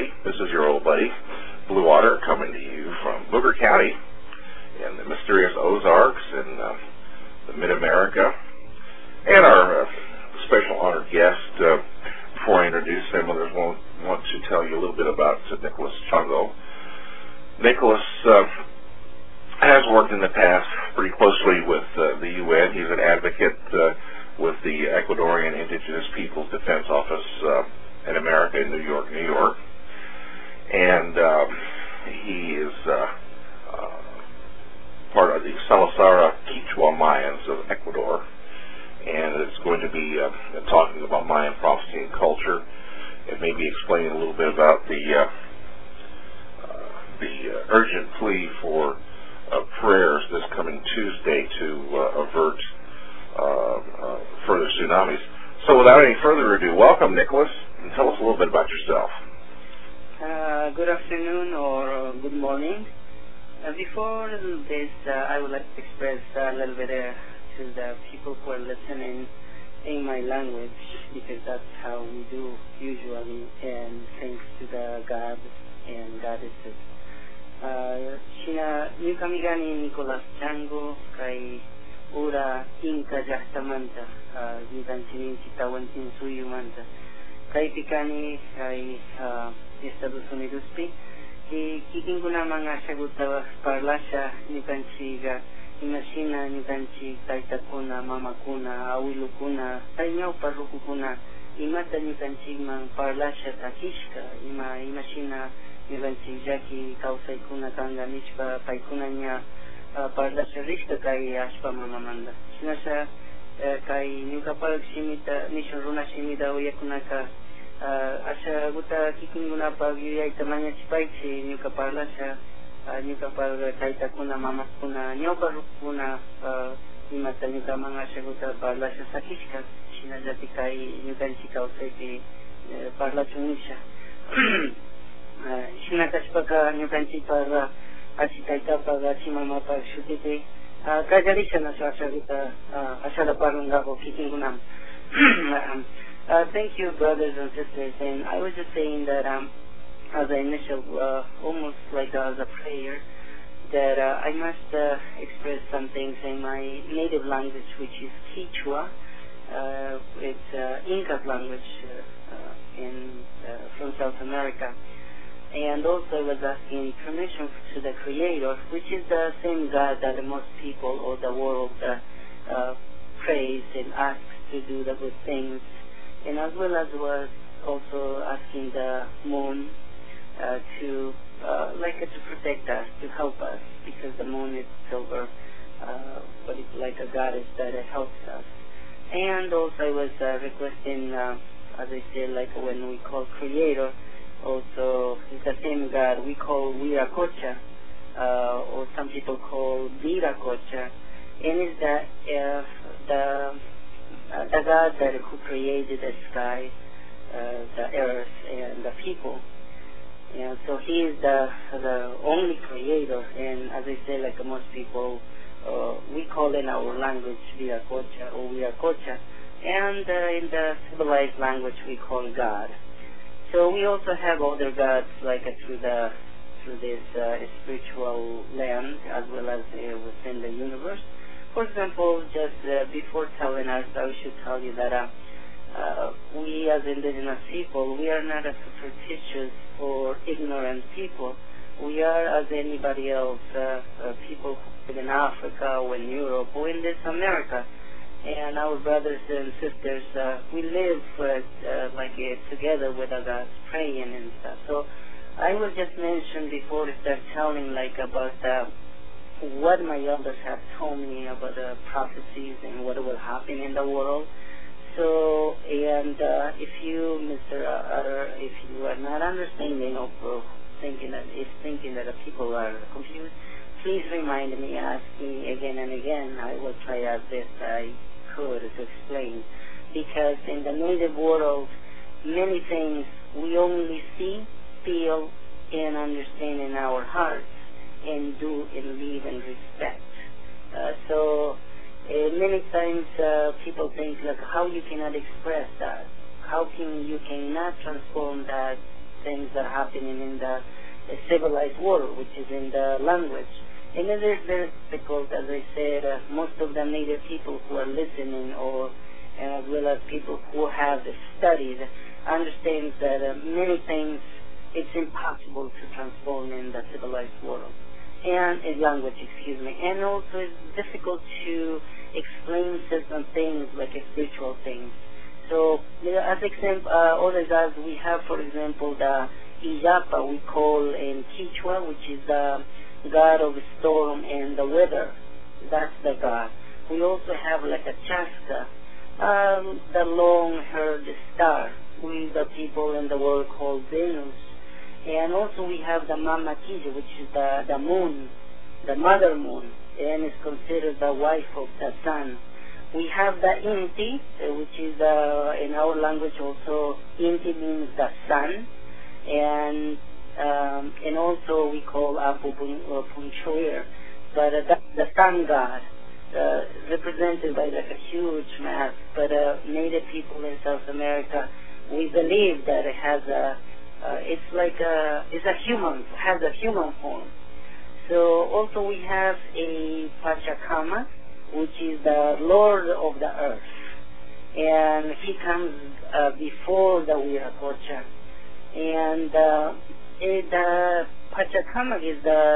everybody. This is your old buddy, Blue Water, coming to you from Booker County in the mysterious Ozarks in the Mid-America. And our special honored guest, before I introduce him, I want to tell you a little bit about Nicholas Chongo. Nicholas has worked in the past pretty closely with the UN. He's an advocate with the Ecuadorian Indigenous Peoples Defense Office in America, in New York, New York. And he is part of the Salazar Quichua Mayans of Ecuador. And it's going to be talking about Mayan prophecy and culture, and maybe explaining a little bit about the urgent plea for prayers this coming Tuesday to avert further tsunamis. So without any further ado, welcome, Nicholas, and tell us a little bit about yourself. Good afternoon or good morning. Before this, I would like to express a little bit to the people who are listening in my language, because that's how we do usually, and thanks to the gods and goddesses. Shina Nukamigani Nicholas Chongo kay Ura Inca Jastamanta Gidan Chinin Chitawantin Suyumanta kay Pikani kay Estados Unidos pi kiking ko na mga sagot parlasya ni kanchiga imashina ni kanchi taita kuna mama kuna awilu kuna tainyaw paruku kuna imata ni kanchi mang parlasya takishka imashina ni kanchi jaki kausay kuna kanga nichpa paikuna niya parlasya rishka kay ashpa mamamanda sinasa kay nyukapag simita nishuruna simita uyakunaka asa guta kiking guna pag yuyay tamanya chipaichi nyuka parla siya nyuka pag kaita kuna mama kuna nyoka kuna imata nyuka mga siya guta parla siya sakishka sinajati kay nyuka chikaw sa iti parla chunisha sinakaspa ka nyuka chipara asikaita pag asimama pag shutiti kajari siya na siya guta asala parang ako kiking guna thank you, brothers and sisters. And I was just saying that as an initial, almost like as a prayer, that I must express some things in my native language, which is Quichua. It's Inca language from South America. And also I was asking permission to the Creator, which is the same God that most people or the world praise and asks to do the good things. And as well as was also asking the moon to protect us, to help us, because the moon is silver, but it's like a goddess that helps us. And also I was requesting, as I said, like when we call Creator, also it's the same God we call Viracocha, or some people call Viracocha, and it's the God that who created the sky, the earth, and the people. And so He is the only Creator. And as I say, like most people, we call in our language Viracocha or Viracocha, and in the civilized language we call God. So we also have other gods like through this spiritual land as well as within the universe. For example, just before telling us, I should tell you that we as indigenous people, we are not a superstitious or ignorant people. We are as anybody else, people who live in Africa or in Europe or in this America. And our brothers and sisters, we live together with our gods, praying and stuff. So I will just mention before I start telling about what my elders have told me about the prophecies and what will happen in the world. So, and if you, Mr. Utter, if you are not understanding or thinking that the people are confused, please remind me, ask me again and again. I will try as best I could to explain. Because in the native world, many things we only see, feel, and understand in our hearts, and do and live and respect. So many times people think like how you cannot express that, how can you cannot transform that things that are happening in the civilized world, which is in the language. And it is very difficult, as I said, most of the native people who are listening, or as well as people who have studied, understands that many things it's impossible to transform in the civilized world, and in language, and also it's difficult to explain certain things like spiritual things. So, as example, other gods we have, for example, the Iyapa we call in Quechua, which is the god of the storm and the weather. That's the god. We also have like a Chaska, the long-haired star, we the people in the world call Venus. And also we have the Mama Kija, which is the moon, the mother moon, and is considered the wife of the sun. We have the Inti, which is in our language also, Inti means the sun, and also we call Apu Punchoir, but that's the sun god, represented by like a huge mask. But native people in South America, we believe that it has it's a human, has a human form. So also we have a Pachacama, which is the Lord of the earth, and he comes before the Viracocha. And the Pachacama is the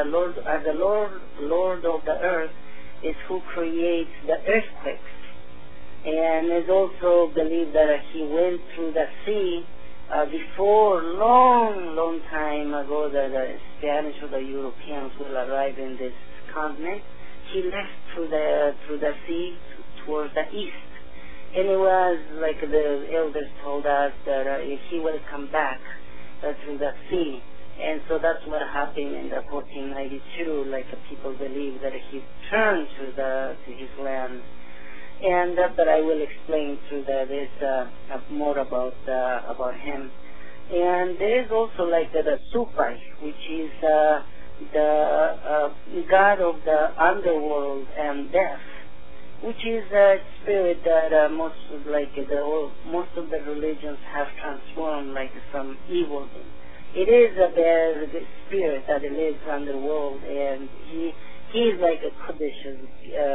Lord of the earth, is who creates the earthquakes, and is also believed that he went through the sea before long time ago that the Spanish or the Europeans will arrive in this continent. He left through the sea towards the east, and it was like the elders told us that he will come back through the sea. And so that's what happened in the 1492. Like people believe that he returned to his land, and but I will explain through this more about him. And there is also like the Supai, which is the god of the underworld and death, which is a spirit that most of the religions have transformed like some evil thing. It is a bad spirit that lives underworld, and he is like a condition,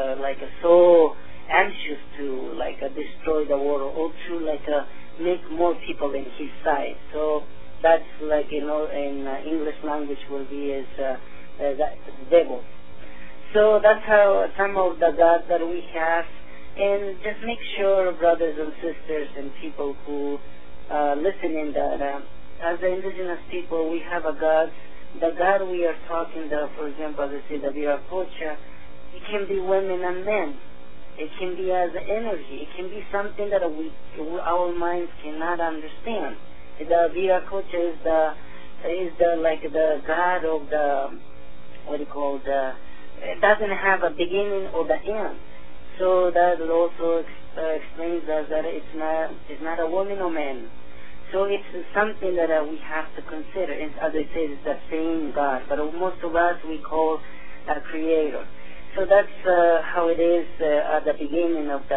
so anxious to destroy the world, or to make more people in his side. So that's in English language will be as the devil. So that's how some of the gods that we have, and just make sure, brothers and sisters and people who listen in that as the indigenous people, we have a god. The god we are talking about, for example, as I say, the Viracocha, it can be women and men. It can be as energy. It can be something that our minds cannot understand. The Viracocha is the god of the it doesn't have a beginning or the end. So that also explains us that it's not a woman or man. So it's something that we have to consider. And as I said, it's the same God, but most of us we call a creator. So that's how it is at the beginning of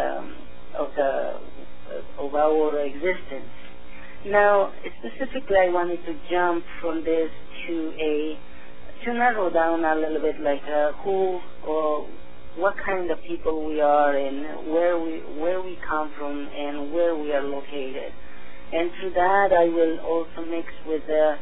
our existence. Now, specifically, I wanted to jump from this to narrow down a little bit, who or what kind of people we are, and where we come from, and where we are located. And through that, I will also mix with the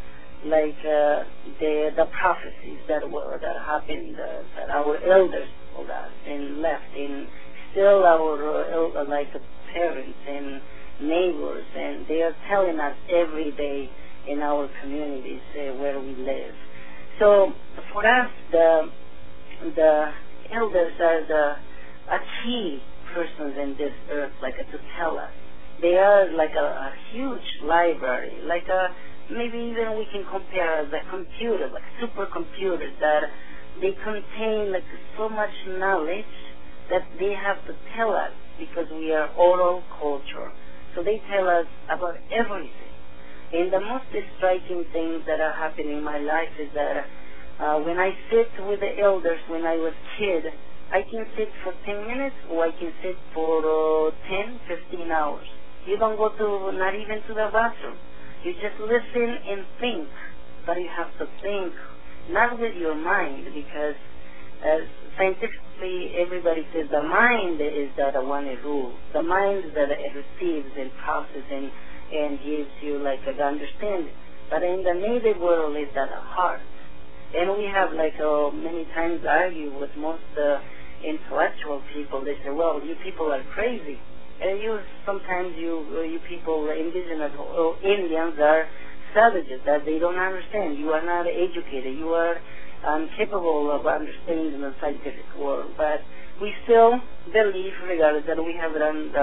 prophecies that happened, that our elders told us and left, and still our parents and neighbors, and they are telling us every day in our communities where we live. So for us, the elders are a key persons in this earth, to tell us. They are like a huge library, maybe even we can compare as a computer, like supercomputers, that they contain so much knowledge that they have to tell us, because we are oral culture. So they tell us about everything. And the most striking things that are happening in my life is that when I sit with the elders when I was a kid, I can sit for 10 minutes or I can sit for 10, 15 hours. You don't go not even to the bathroom. You just listen and think, but you have to think not with your mind, because scientifically everybody says the mind is the one that rules. The mind that it receives and processes and gives you like the understanding. But in the native world is that heart. And we have like many times argue with most intellectual people. They say, well, you people are crazy. And sometimes you people, indigenous or Indians, are savages, that they don't understand. You are not educated. You are incapable of understanding the scientific world. But we still believe, regardless, that we have done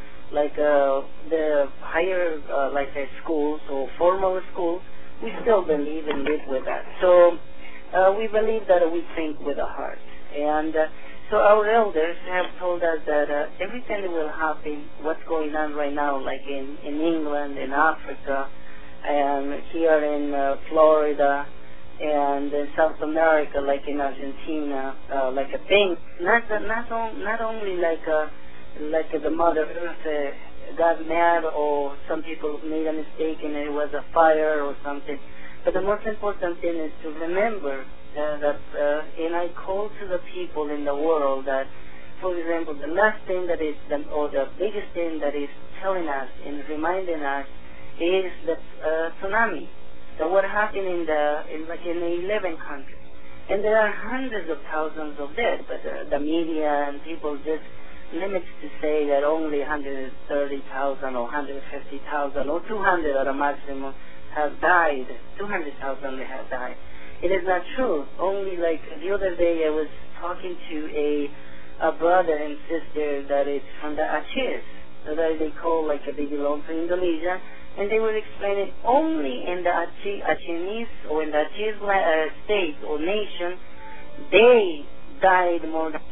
the higher schools or formal schools. We still believe and live with that. So we believe that we think with the heart. And so our elders have told us that everything that will happen, what's going on right now, like in England, in Africa, and here in Florida, and in South America, like in Argentina, like a thing, not only like the Mother Earth got mad, or some people made a mistake and it was a fire or something. But the most important thing is to remember that, and I call to the people in the world that, for example, the last thing that is, or the biggest thing that is telling us and reminding us is the tsunami. That what happened in 11 countries. And there are hundreds of thousands of dead, but the media and people just limits to say that only 130,000 or 150,000 or 200 at a maximum have died. 200,000 have died. It is not true. Only like the other day I was talking to a brother and sister that is from the Aceh, that they call like they belong to Indonesia, and they were explaining only in the Achenese or in the Aceh state or nation, they died more than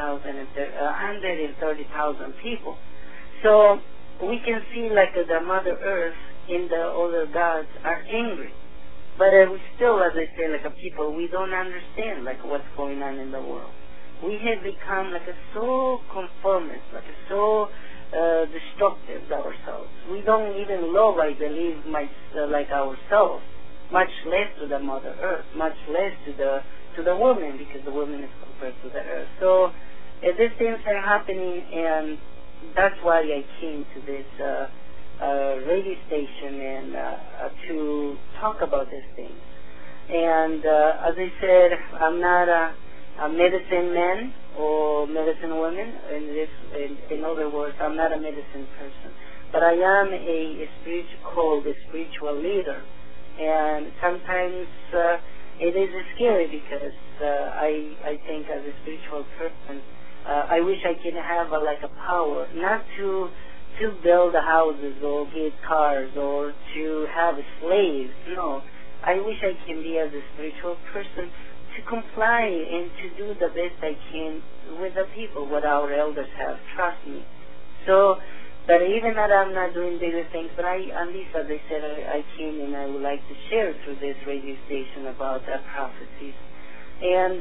130,000 people. So we can see like the Mother Earth and the other gods are angry. But we still, as I say, like a people, we don't understand like what's going on in the world. We have become like so conformist, like so destructive ourselves. We don't even love, I believe, like ourselves, much less to the Mother Earth, much less to the woman, because the woman is compared to the earth. So these things are happening, and that's why I came to this radio station and to talk about these things. And as I said, I'm not a medicine man or medicine woman. In other words, I'm not a medicine person, but I am a spiritual leader. And sometimes it is scary because I think as a spiritual person, I wish I could have a power, not to build houses or get cars or to have slaves. No, I wish I can be as a spiritual person to comply and to do the best I can with the people, what our elders have. Trust me. So, but even that I'm not doing bigger things, but at least, as I said, I came and I would like to share through this radio station about prophecies. And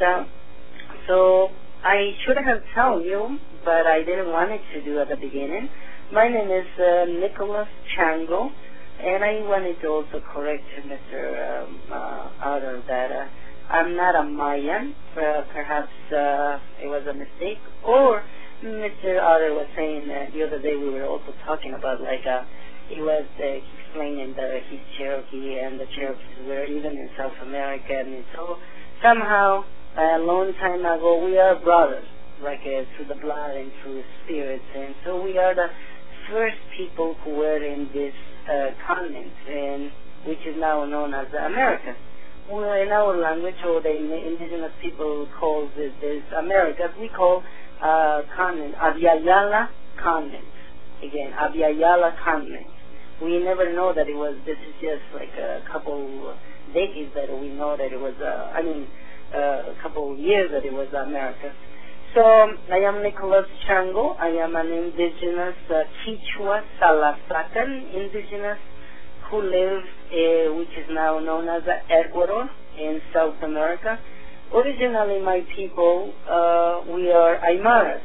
so I should have told you, but I didn't want it to do at the beginning. My name is Nicholas Chango, and I wanted to also correct Mr. Otter that I'm not a Mayan. Perhaps it was a mistake. Or Mr. Otter was saying the other day we were also talking about he was explaining that he's Cherokee and the Cherokees were even in South America, and so somehow a long time ago we are brothers, through the blood and through the spirits, and so we are the first people who were in this continent, and which is now known as America. Well, in our language, or the indigenous people call this America, we call continent Abya Yala continent. Again, Abya Yala continent. We never know that it was. This is just like a couple decades that we know that it was. A couple years that it was America. So I am Nicholas Chango. I am an indigenous Quechua Salasacan indigenous who lives, which is now known as Ecuador in South America. Originally, my people, we are Aymaras,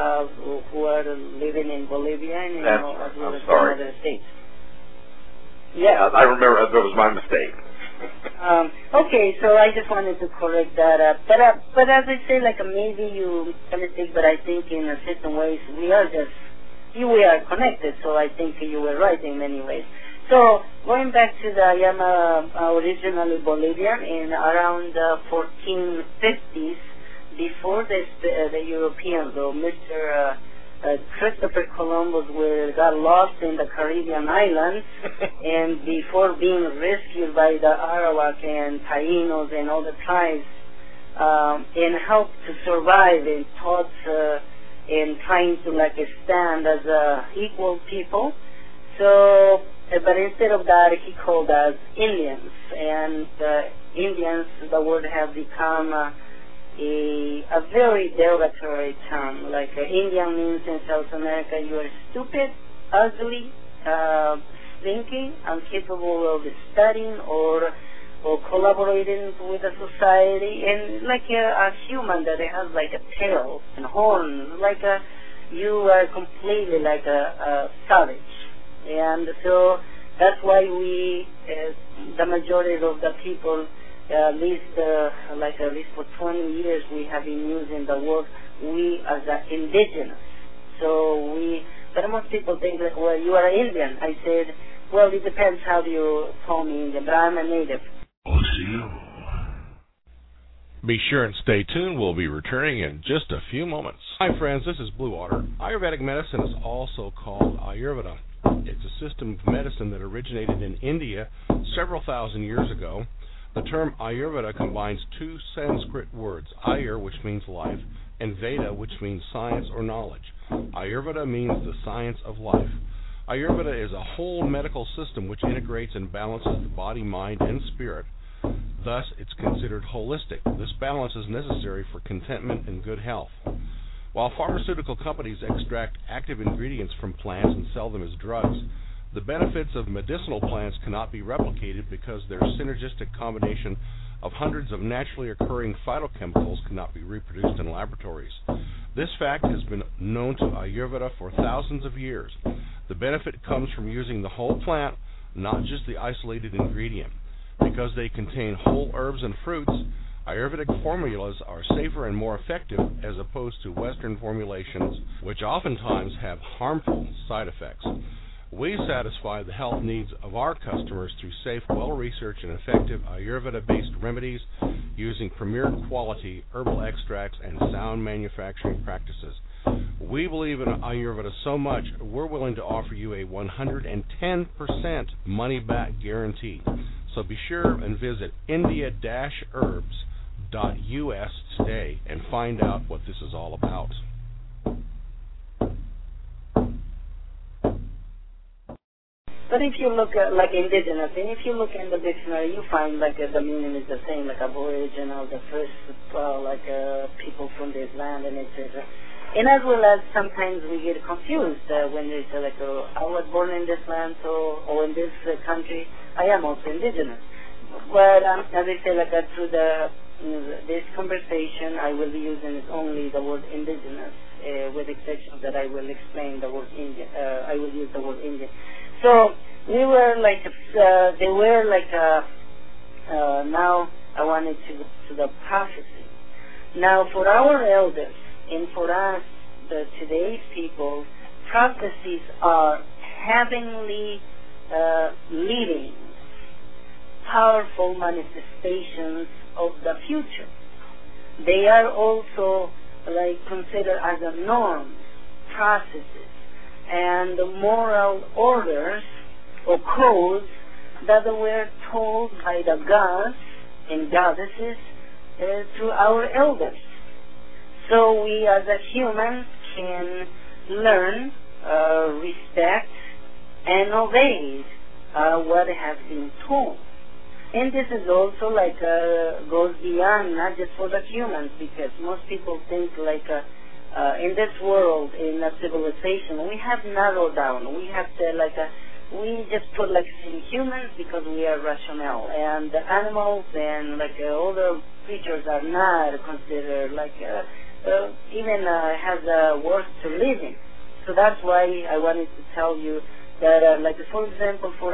who are living in Bolivia and as well as in other states. Yeah. I remember that was my mistake. Okay, so I just wanted to correct that. But as I say, like maybe you made a mistake, but I think in a certain ways we are connected. So I think you were right in many ways. So going back to the I am originally Bolivian in around 1450s, before the Europeans, or Mr. Christopher Columbus got lost in the Caribbean islands, and before being rescued by the Arawak and Tainos and all the tribes, and helped to survive and taught in trying to like stand as equal people. So, but instead of that, he called us Indians, and Indians, the word has become a very derogatory term. Like Indian means in South America, you are stupid, ugly, stinky, incapable of studying or collaborating with the society, and like a human that has like a tail and horns, like you are completely like a savage. And so that's why we, the majority of the people, at least for 20 years, we have been using the word we as indigenous. So but most people think that, well, you are Indian. I said, well, it depends how you call me Indian, but I'm a native. Be sure and stay tuned. We'll be returning in just a few moments. Hi, friends. This is Blue Water. Ayurvedic medicine is also called Ayurveda. It's a system of medicine that originated in India several thousand years ago. The term Ayurveda combines two Sanskrit words, Ayur, which means life, and Veda, which means science or knowledge. Ayurveda means the science of life. Ayurveda is a whole medical system which integrates and balances the body, mind, and spirit. Thus, it's considered holistic. This balance is necessary for contentment and good health. While pharmaceutical companies extract active ingredients from plants and sell them as drugs, the benefits of medicinal plants cannot be replicated because their synergistic combination of hundreds of naturally occurring phytochemicals cannot be reproduced in laboratories. This fact has been known to Ayurveda for thousands of years. The benefit comes from using the whole plant, not just the isolated ingredient. Because they contain whole herbs and fruits, Ayurvedic formulas are safer and more effective as opposed to Western formulations, which oftentimes have harmful side effects. We satisfy the health needs of our customers through safe, well-researched, and effective Ayurveda-based remedies using premier quality herbal extracts and sound manufacturing practices. We believe in Ayurveda so much, we're willing to offer you a 110% money-back guarantee. So be sure and visit india-herbs.us today and find out what this is all about. But if you look at like indigenous, and if you look in the dictionary, you find like the meaning is the same, like aboriginal, the first people from this land, and etc. And as well as sometimes we get confused when they say like, I was born in this land, or in this country, I am also indigenous. But as I say, like through this conversation, I will be using only the word indigenous, with the exception that I will explain the word Indian. I will use the word Indian. So we were like, they were like, now I wanted to go to the prophecy. Now for our elders and for us, today's people, prophecies are heavenly leadings, powerful manifestations of the future. They are also like considered as a norms, processes, and moral orders or codes that were told by the gods and goddesses through our elders. So we as a human can learn, respect, and obey what has been told. And this is also like goes beyond not just for the humans, because most people think like in this world, in a civilization, we have narrowed down. We have to we just put like humans because we are rational, and the animals and like other creatures are not considered like even has worth to live in. So that's why I wanted to tell you that like for example for us,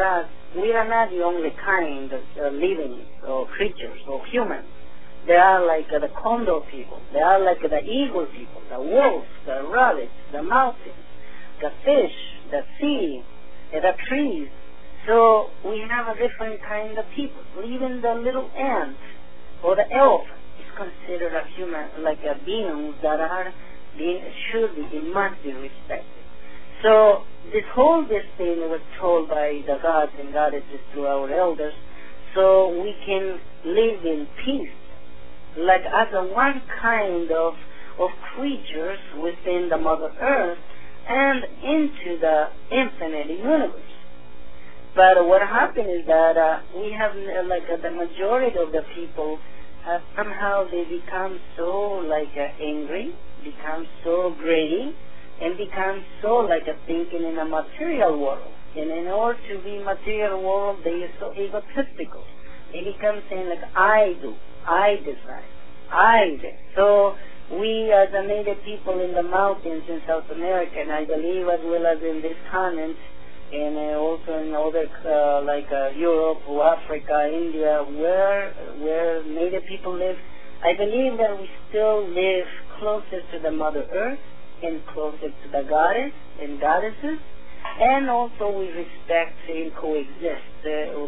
we are not the only kind of living or creatures or humans. There are like the condor people. There are like the eagle people, the wolves, the rabbits, the mountains, the fish, the sea, the trees. So we have a different kind of people. Even the little ant or the elephant is considered a human, like a beings that are being, should be, it must be respected. So this whole thing was told by the gods and goddesses to our elders, so we can live in peace, like as a one kind of creatures within the Mother Earth and into the infinite universe. But what happened is that we have the majority of the people somehow they become so angry, become so greedy, and become so thinking in a material world. And in order to be material world, they are so egotistical. They become saying I do, I decide, I do. So we as the native people in the mountains in South America, and I believe as well as in this continent, and also in other Europe or Africa, India, where native people live, I believe that we still live closer to the Mother Earth and closer to the goddess and goddesses, and also we respect and coexist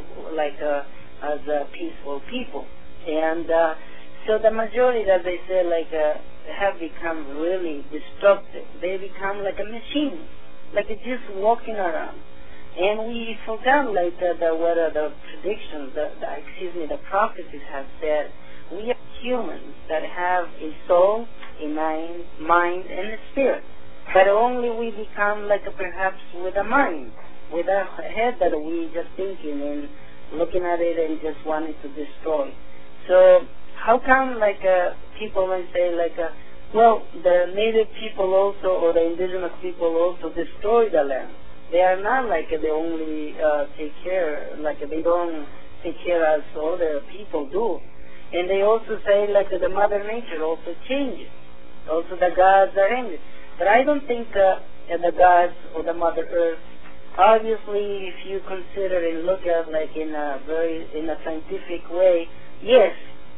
as a peaceful people. And so the majority, as I said, have become really destructive. They become like a machine, just walking around. And we forgot what the predictions, the prophecies have said. We are humans that have a soul, a mind, and a spirit. But only we become perhaps with a mind, with a head that we just thinking and looking at it and just wanting to destroy. So how come people might say well, the native people also, or the indigenous people also destroy the land. They are not they only take care, they don't take care as other people do. And they also say the Mother Nature also changes. Also the gods are angry. But I don't think the gods or the Mother Earth, obviously if you consider and look at in a scientific way, yes,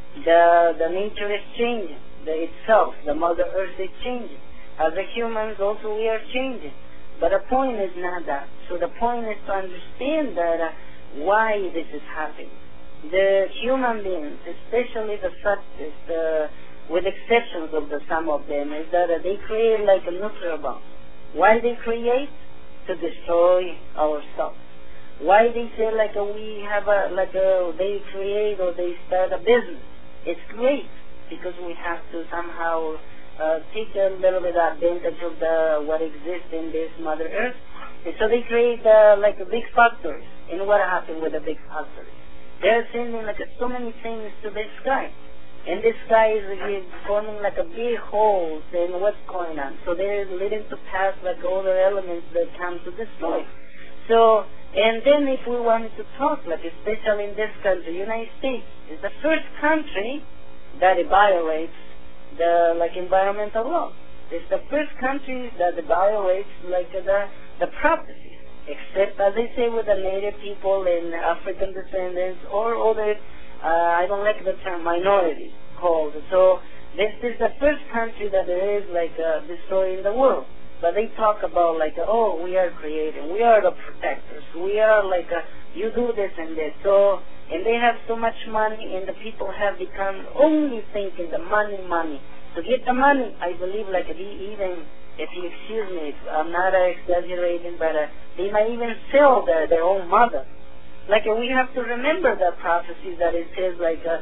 the nature is changing. Itself, the Mother Earth is changing. As the humans also we are changing. But the point is not that. So the point is to understand that why this is happening. The human beings, especially the substance, with exceptions of some of them, is that they create a nuclear bomb. Why they create? To destroy ourselves. Why they say we have they create or they start a business? It's great because we have to somehow take a little bit of advantage of what exists in this Mother Earth. And so they create big factories. And what happened with the big factories? They're sending so many things to the sky. And the sky is forming a big holes in what's going on. So they're leading to pass other elements that come to destroy. So, and then if we wanted to talk, especially in this country, United States is the first country that it violates the environmental law. It's the first country that violates the prophecies, except as they say with the native people and African descendants or other, I don't like the term minorities called. So this is the first country that there is destroying the world. But they talk about oh, we are creating, we are the protectors, we are you do this and this. So, and they have so much money, and the people have become only thinking the money. To get the money, I believe even, if you excuse me, I'm not exaggerating, but they might even sell their own mother. We have to remember the prophecies that it says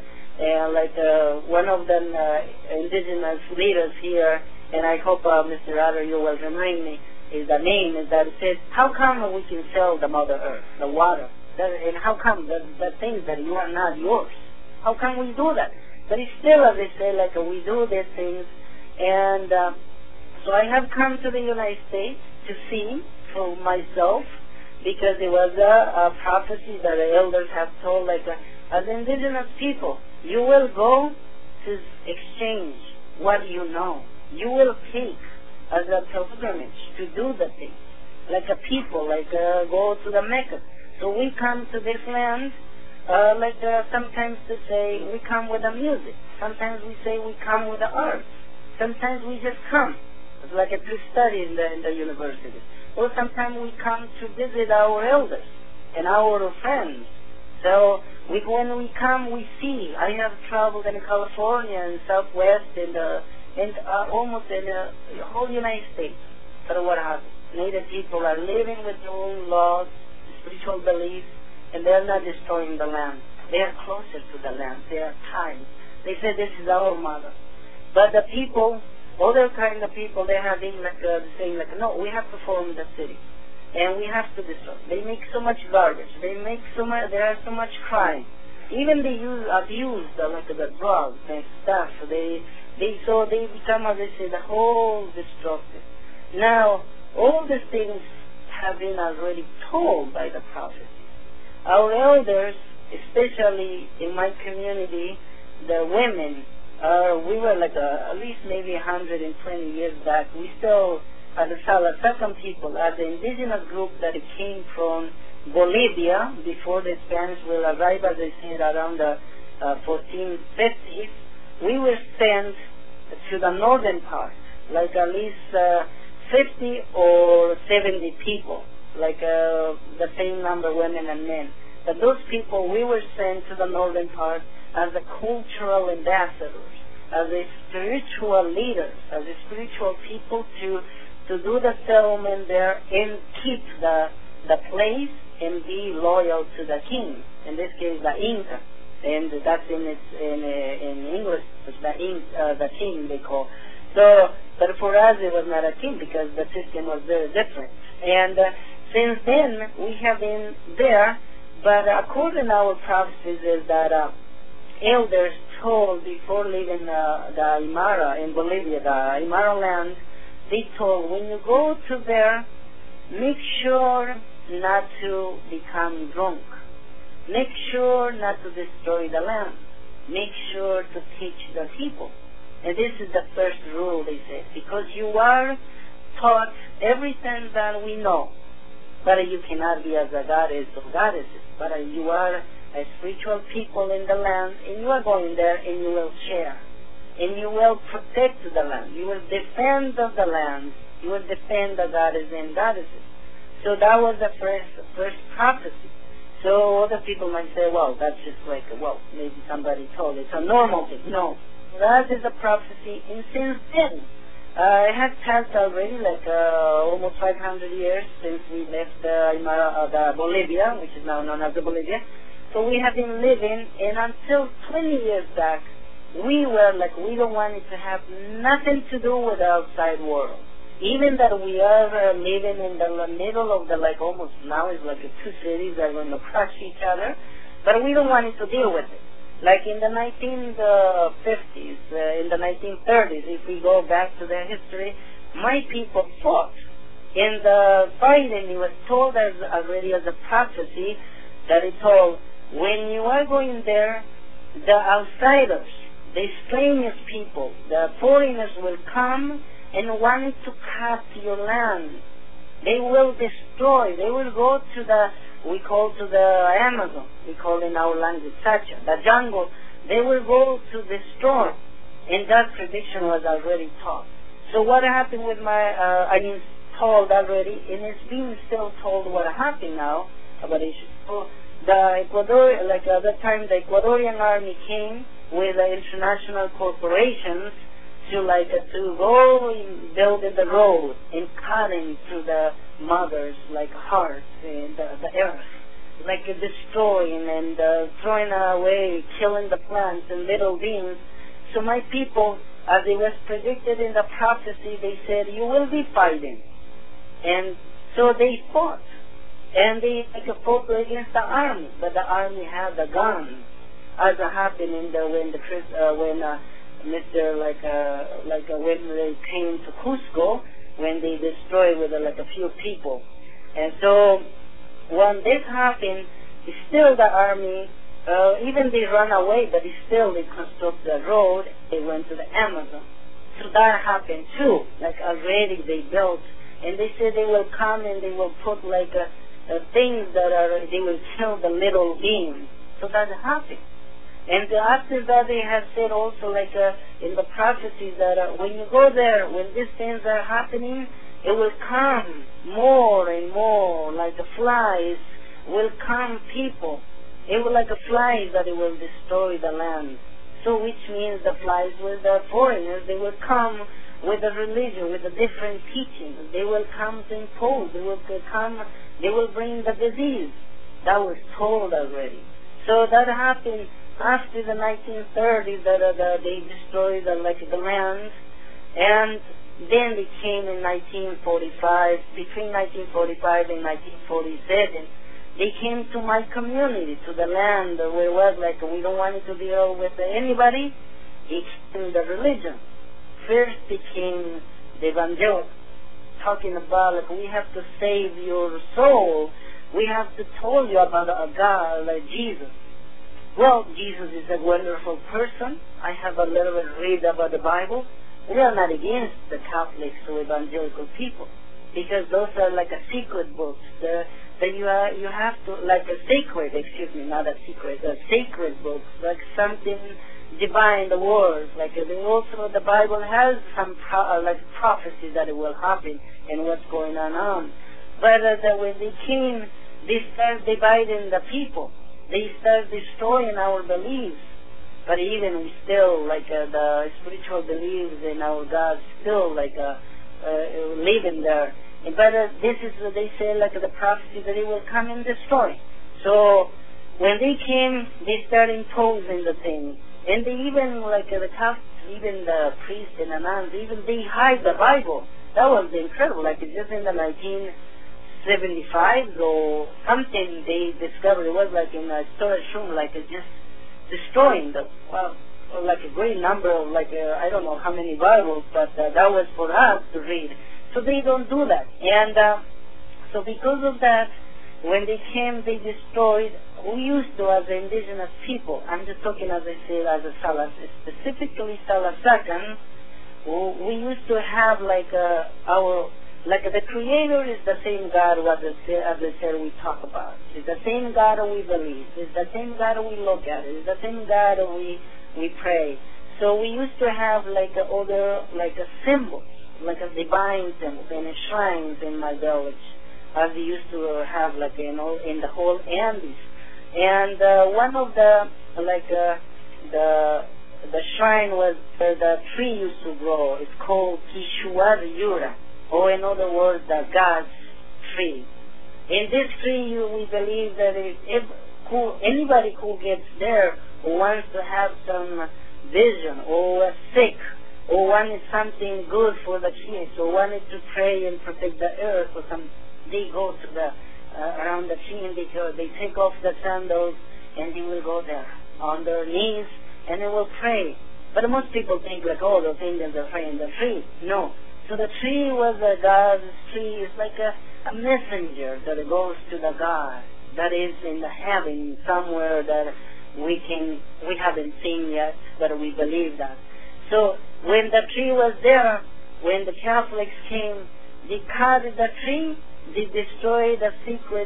one of the indigenous leaders here, and I hope Mr. Otter, you will remind me, is the name, is that it says, how come we can sell the Mother Earth, the water? And how come the things that you are not yours? How can we do that? But it's still, as I say, we do these things. And so I have come to the United States to see for myself, because it was a prophecy that the elders have told, as indigenous people, you will go to exchange what you know. You will take as a pilgrimage to do the thing. Like a people, go to the Mecca. So we come to this land, sometimes to say we come with the music. Sometimes we say we come with the arts. Sometimes we just come. It's like to study in the university. Or sometimes we come to visit our elders and our friends. So when we come, we see. I have traveled in California and Southwest and almost in the whole United States. But what happens? Native people are living with their own laws, spiritual beliefs, and they're not destroying the land. They are closer to the land. They are tied. They say this is our mother. But the people, other kind of people, they have been saying no, we have to form the city, and we have to destroy. They make so much garbage. They make so much. There are so much crime. Even they abuse the drugs and stuff. They become, as they say, the whole destructive. Now all these things have been already told by the prophecy. Our elders, especially in my community, the women, we were at least maybe 120 years back. We still, as the Salasacan people, as the indigenous group that came from Bolivia before the Spanish will arrive, as they said, around the 1450s, we were sent to the northern part, at least 50 or 70 people, the same number women and men. But those people, we were sent to the northern part as the cultural ambassadors, as the spiritual leaders, as the spiritual people to do the settlement there and keep the place and be loyal to the king. In this case, the Inca, and that's in English, it's the king they call. So, but for us it was not a king because the system was very different. And since then we have been there. But according to our prophecies is that elders told before leaving the Aymara in Bolivia, the Aymara land, they told when you go to there, make sure not to become drunk. Make sure not to destroy the land. Make sure to teach the people. And this is the first rule, they said, because you are taught everything that we know. But you cannot be as a goddess or goddesses. But you are a spiritual people in the land, and you are going there and you will share. And you will protect the land. You will defend the land. You will defend the goddesses and goddesses. So that was the first prophecy. So other people might say, well, that's just maybe somebody told. It's a normal thing. No. That is a prophecy. And since then, it has passed already almost 500 years since we left the Bolivia, which is now known as the Bolivia. So we have been living, and until 20 years back, we were we don't want it to have nothing to do with the outside world. Even that we are living in the middle of almost now is two cities that are going to crush each other, but we don't want it to deal with it. Like in the 1950s, in the 1930s, if we go back to the history, my people fought. In the fighting, it was told already as a prophecy that it told, when you are going there, the outsiders, the strange people, the foreigners will come and want to cut your land. They will destroy. They will go to we call to the Amazon, we call in our language Sacha, the jungle. They will go to destroy. And that prediction was already taught. So what happened with told already, and it's being still told what happened now about it. So the Ecuador, at that time, the Ecuadorian army came with the international corporations to go and build the road and cutting through the mothers hearts and the earth, destroying and throwing away, killing the plants and little beings. So my people, as it was predicted in the prophecy, they said, you will be fighting. And so they fought. And they fought against the army, but the army had the guns, as happened when they came to Cusco, when they destroyed with a few people. And so when this happened, still the army, even they run away, but still they construct the road, they went to the Amazon. So that happened too, already they built, and they said they will come and they will put things that they will kill the little beings. So that happened. And after that, they have said also, like in the prophecies, that when you go there, when these things are happening, it will come more and more, like the flies will come people. It will like a flies that it will destroy the land. So which means the flies with the foreigners, they will come with a religion, with a different teaching. They will come to impose. They will bring the disease. That was told already. So that happened after the 1930s, that they destroyed the land, and then they came in 1945, between 1945 and 1947, they came to my community, to the land where it was like, we don't want it to deal with anybody. It came the religion. First it came the evangelical, talking about like, we have to save your soul. We have to tell you about a God like Jesus. Well, Jesus is a wonderful person. I have a little bit read about the Bible. We are not against the Catholics or evangelical people, because those are like a secret books. That you have to, like a sacred, not a secret, a sacred books, like something divine, the words. Like also the Bible has some like prophecies that it will happen and what's going on. But when they came, they started dividing the people. They start destroying our beliefs, but even we still, like the spiritual beliefs in our God, still like living there. But this is what they say, like the prophecy that it will come and destroy. So when they came, they started imposing the thing, and they even like the Catholics, even the priests and the nuns, even they hide the Bible. That was incredible. Like it's just in the 1975 or something, they discovered it was like in a storage room, like it's just destroying the like a great number of I don't know how many Bibles, but that was for us to read. So they don't do that, and so because of that, when they came, they destroyed. We used to, as the indigenous people, I'm just talking as I said, as a specifically Salasacans, we used to have the Creator is the same God as I said we talk about. It's the same God we believe. It's the same God we look at. It's the same God we pray. So we used to have other symbols, like a divine symbols and shrines in my village, as we used to have in the whole Andes. And one of the shrine was where the tree used to grow. It's called Kishuar Yura, or in other words, the God's tree. In this tree, we believe that anybody who gets there who wants to have some vision, or sick, or wanted something good for the kids, or wanted to pray and protect the earth, or they go to the around the tree and they take off the sandals and they will go there on their knees and they will pray. But most people think those Indians are praying the tree. No. So the tree was God's tree. It's like a messenger that goes to the God that is in the heaven somewhere that we haven't seen yet, but we believe that. So when the tree was there, when the Catholics came, they cut the tree, they destroyed the sacred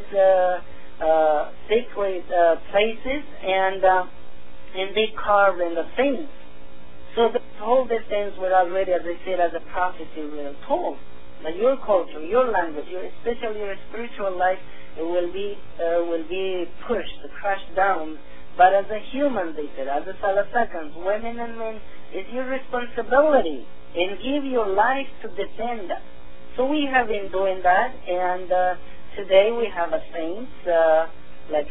places, and they carved in the saints. So all these things were already, as I said, as a prophecy were told. That your culture, your language, especially your spiritual life, it will be pushed, crushed down. But as a human, they said, as a Salasacans, women and men, it's your responsibility, and give your life to defend us. So we have been doing that, and today we have a saints like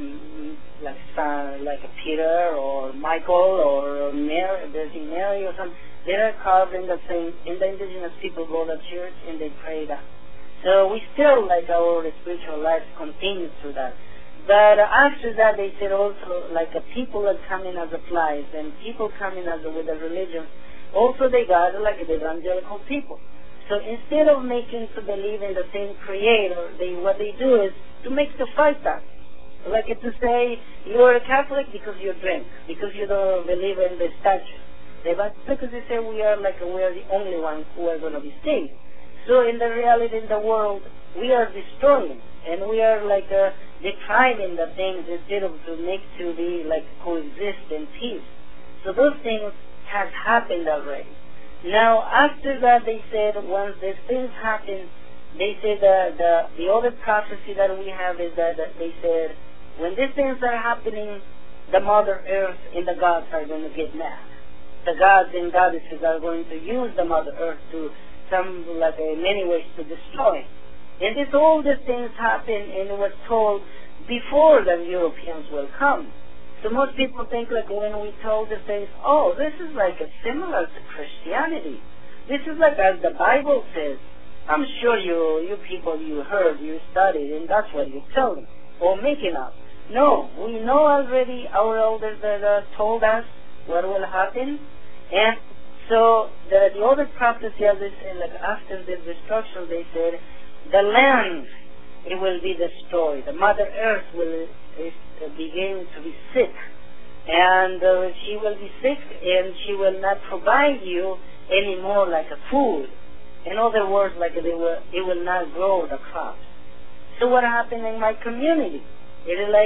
Peter or Michael or Mary, Mary or something. They are carved in the saints, and the indigenous people go to church and they pray that. So we still our spiritual life continues through that. But after that, they said also people are coming as a flies, and people coming with a religion. Also, they got the evangelical people. So instead of making to believe in the same Creator, what they do is to make to fight that. Like to say, you're a Catholic because you drink, because you don't believe in the statue. But because they say we are the only ones who are going to be saved. So in the reality in the world, we are destroying. and we are like depriving the things instead of to make to be like coexist in peace. So those things has happened already. Now after that, they said once these things happen, they said the other prophecy that we have is that they said when these things are happening, the Mother Earth and the gods are going to get mad. The gods and goddesses are going to use the Mother Earth to many ways to destroy. And all these things happened, and it was told before the Europeans will come. So most people think like when we told these things, oh, this is like similar to Christianity. This is like as the Bible says. I'm sure you people, you heard, you studied, and that's what you're telling or making up. No, we know already. Our elders told us what will happen, and so the other prophecy, as they say, like after the destruction, they said the land, it will be destroyed. The Mother Earth will begin to be sick, and she will be sick, and she will not provide you any more like a food. In other words, like it will not grow the crops. So what happened in my community? It is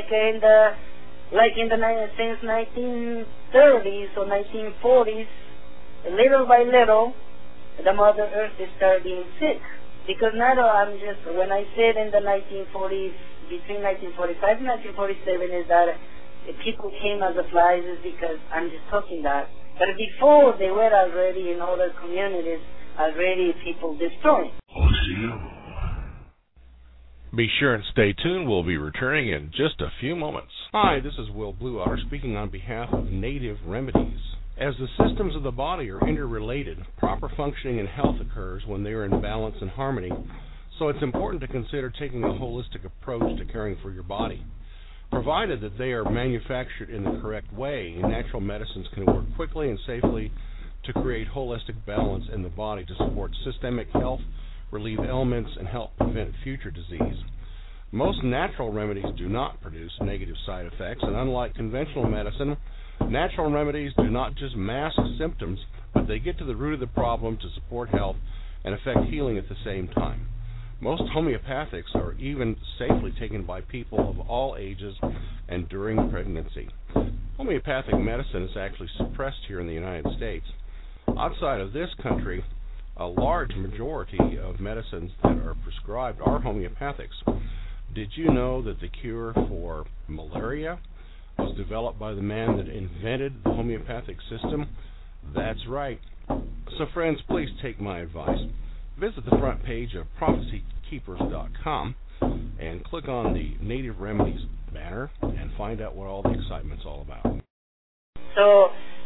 since 1930s or 1940s, little by little, the Mother Earth started being sick. Because now when I said in the 1940s, between 1945 and 1947, is that people came as the flies, is because I'm just talking that. But before, they were already in other communities, already people destroying. Be sure and stay tuned. We'll be returning in just a few moments. Hi, this is Will Blue Otter speaking on behalf of Native Remedies. As the systems of the body are interrelated, proper functioning and health occurs when they are in balance and harmony, so it's important to consider taking a holistic approach to caring for your body. Provided that they are manufactured in the correct way, natural medicines can work quickly and safely to create holistic balance in the body to support systemic health, relieve ailments, and help prevent future disease. Most natural remedies do not produce negative side effects, and unlike conventional medicine, natural remedies do not just mask symptoms, but they get to the root of the problem to support health and affect healing at the same time. Most homeopathics are even safely taken by people of all ages and during pregnancy. Homeopathic medicine is actually suppressed here in the United States. Outside of this country, a large majority of medicines that are prescribed are homeopathics. Did you know that the cure for malaria was developed by the man that invented the homeopathic system? That's right. So friends, please take my advice. Visit the front page of prophecykeepers.com and click on the Native Remedies banner and find out what all the excitement's all about. So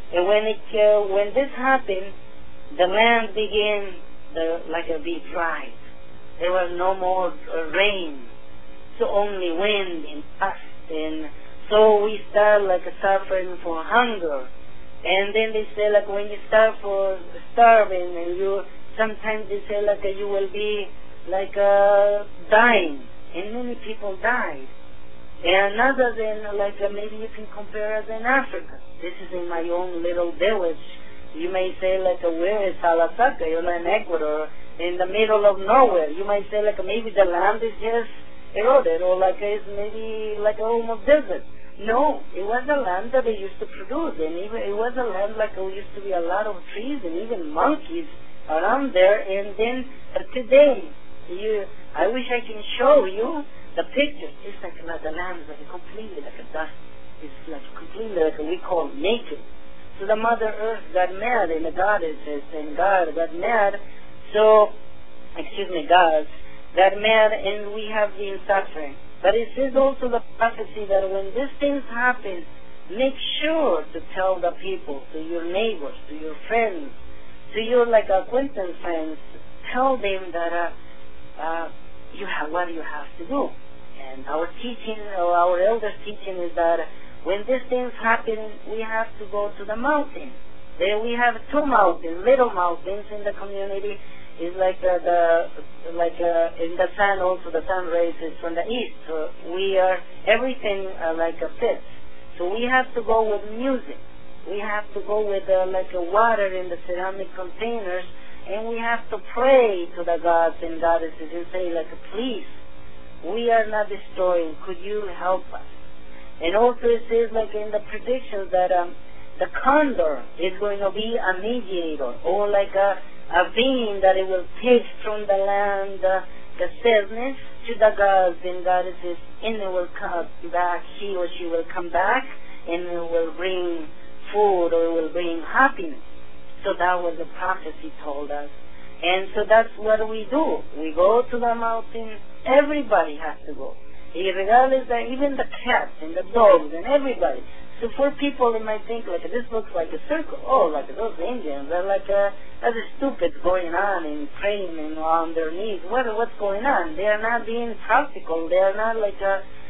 when this happened, the land began to be dry. There was no more rain, so only wind and dust, and so we start suffering for hunger. And then they say when you start for starving, and sometimes they say you will be dying, and many people died. And other than maybe you can compare it in Africa. This is in my own little village. You may say where is Alasaca? You're in Ecuador, in the middle of nowhere. You might say maybe the land is just eroded, or it's maybe almost desert. No, it was a land that they used to produce, and even it was a land there used to be a lot of trees and even monkeys around there. And then today, I wish I can show you the pictures. It's the land is completely a dust. It's completely we call naked. So the Mother Earth got mad, and the goddesses and God got mad. Gods got mad, and we have been suffering. But it says also the prophecy that when these things happen, make sure to tell the people, to your neighbors, to your friends, to your acquaintance friends, tell them that what you have to do. And our teaching, or our elders' teaching, is that when these things happen, we have to go to the mountain. There we have two mountains, little mountains in the community. Is in the sun also, the sun rays is from the east. So we are everything fits. So we have to go with music. We have to go with water in the ceramic containers, and we have to pray to the gods and goddesses and say please, we are not destroying. Could you help us? And also it says like in the predictions that the condor is going to be a mediator, or like a being that it will take from the land the sadness to the gods and goddesses, and it will come back, he or she will come back, and it will bring food, or it will bring happiness. So that was the prophecy told us. And so that's what we do. We go to the mountain. Everybody has to go. Regardless that even the cats and the dogs and everybody. So for people, they might think like this looks like a circle. Oh, like those Indians are like that's stupid going on and praying and on their knees. What's going on? They are not being practical. They are not like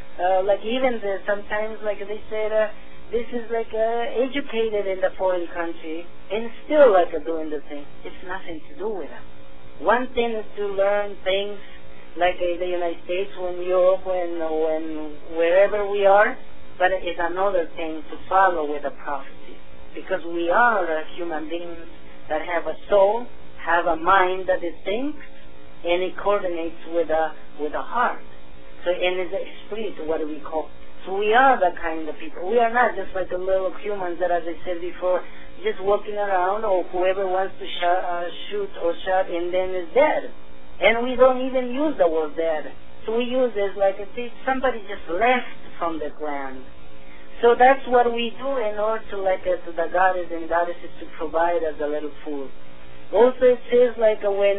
even sometimes like they said this is like educated in the foreign country and still like doing the thing. It's nothing to do with it. One thing is to learn things like in the United States, when Europe, when wherever we are. But it's another thing to follow with the prophecy, because we are human beings that have a soul, have a mind that it thinks, and it coordinates with a heart. So, and it's a spirit, what we call. So we are the kind of people. We are not just like the little humans that, as I said before, just walking around, or whoever wants to shoot or shot and then is dead. And we don't even use the word dead. So we use it like if somebody just left from the land. So that's what we do in order to to the goddess and goddesses to provide us a little food. Also it says like when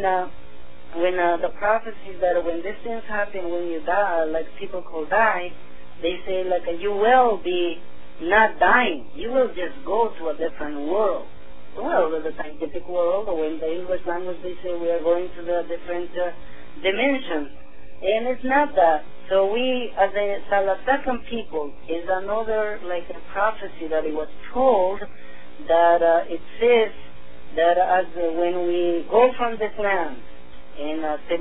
the prophecies that when these things happen, when you die, like people call die, they say like you will be not dying. You will just go to a different world. Well, the scientific world, or in the English language they say we are going to the different dimensions. And it's not that. So we, as a Salasacan people, is another like a prophecy that it was told that it says that as when we go from this land, in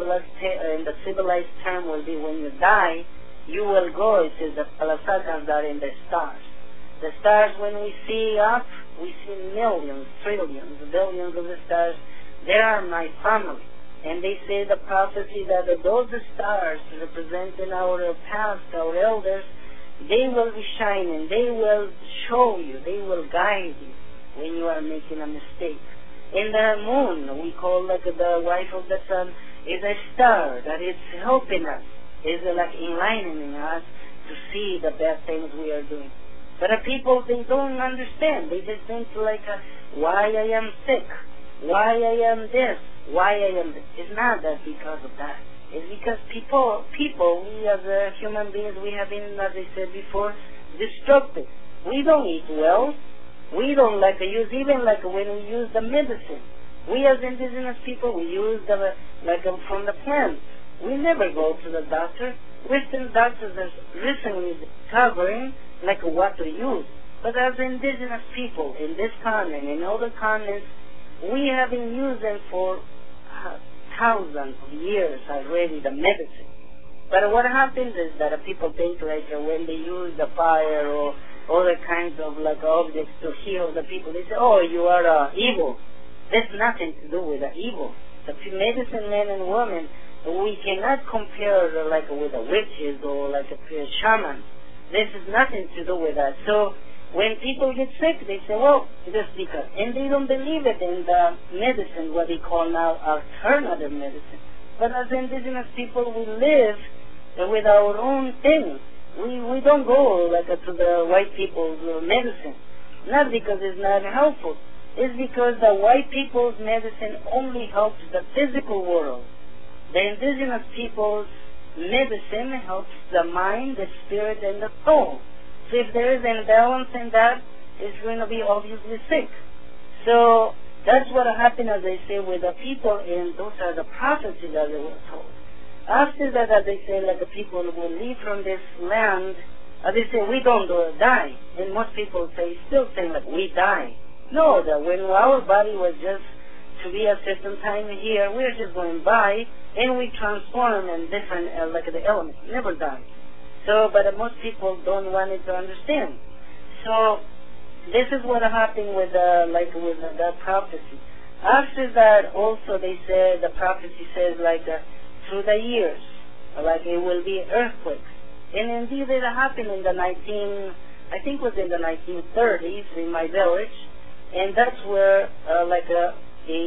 the civilized term will be when you die, you will go. It says the Salasacans are in the stars. The stars, when we see up, we see millions, trillions, billions of the stars. They are my family. And they say the prophecy that those stars representing our past, our elders, they will be shining, they will show you, they will guide you when you are making a mistake. And the moon, we call like the wife of the sun, is a star that is helping us, is like enlightening us to see the bad things we are doing. But the people, they don't understand. They just think like, why I am sick, why I am this, why I am this. It's not that because of that. It's because people, we as human beings, we have been, as I said before, destructive. We don't eat well. We don't like to use, even like when we use the medicine. We as indigenous people, we use from the plants. We never go to the doctor. Western doctors are recently discovering like what to use. But as indigenous people in this continent, in other continents, we have been using for thousands of years already the medicine. But what happens is that people think like when they use the fire or other kinds of like objects to heal the people, they say, oh, you are evil. There's nothing to do with the evil. The medicine men and women, we cannot compare like with the witches or like a shaman. This is nothing to do with that. So when people get sick, they say, well, just because. And they don't believe it in the medicine, what they call now alternative medicine. But as indigenous people, we live with our own things. We don't go like to the white people's medicine. Not because it's not helpful. It's because the white people's medicine only helps the physical world. The indigenous people's medicine helps the mind, the spirit, and the soul. So if there is an imbalance in that, it's going to be obviously sick. So that's what happened, as I say, with the people, and those are the prophecies that they were told. After that, as they say, like the people will leave from this land, as they say, we don't die. And most people still say, like, we die. No, that when our body was just to be a certain time here, we're just going by, and we transform in different, like the elements, never die. So, but most people don't want it to understand. So, this is what happened with the prophecy. After that, also they said, the prophecy says through the years, like it will be earthquakes. And indeed it happened in the 1930s in my village, and that's where a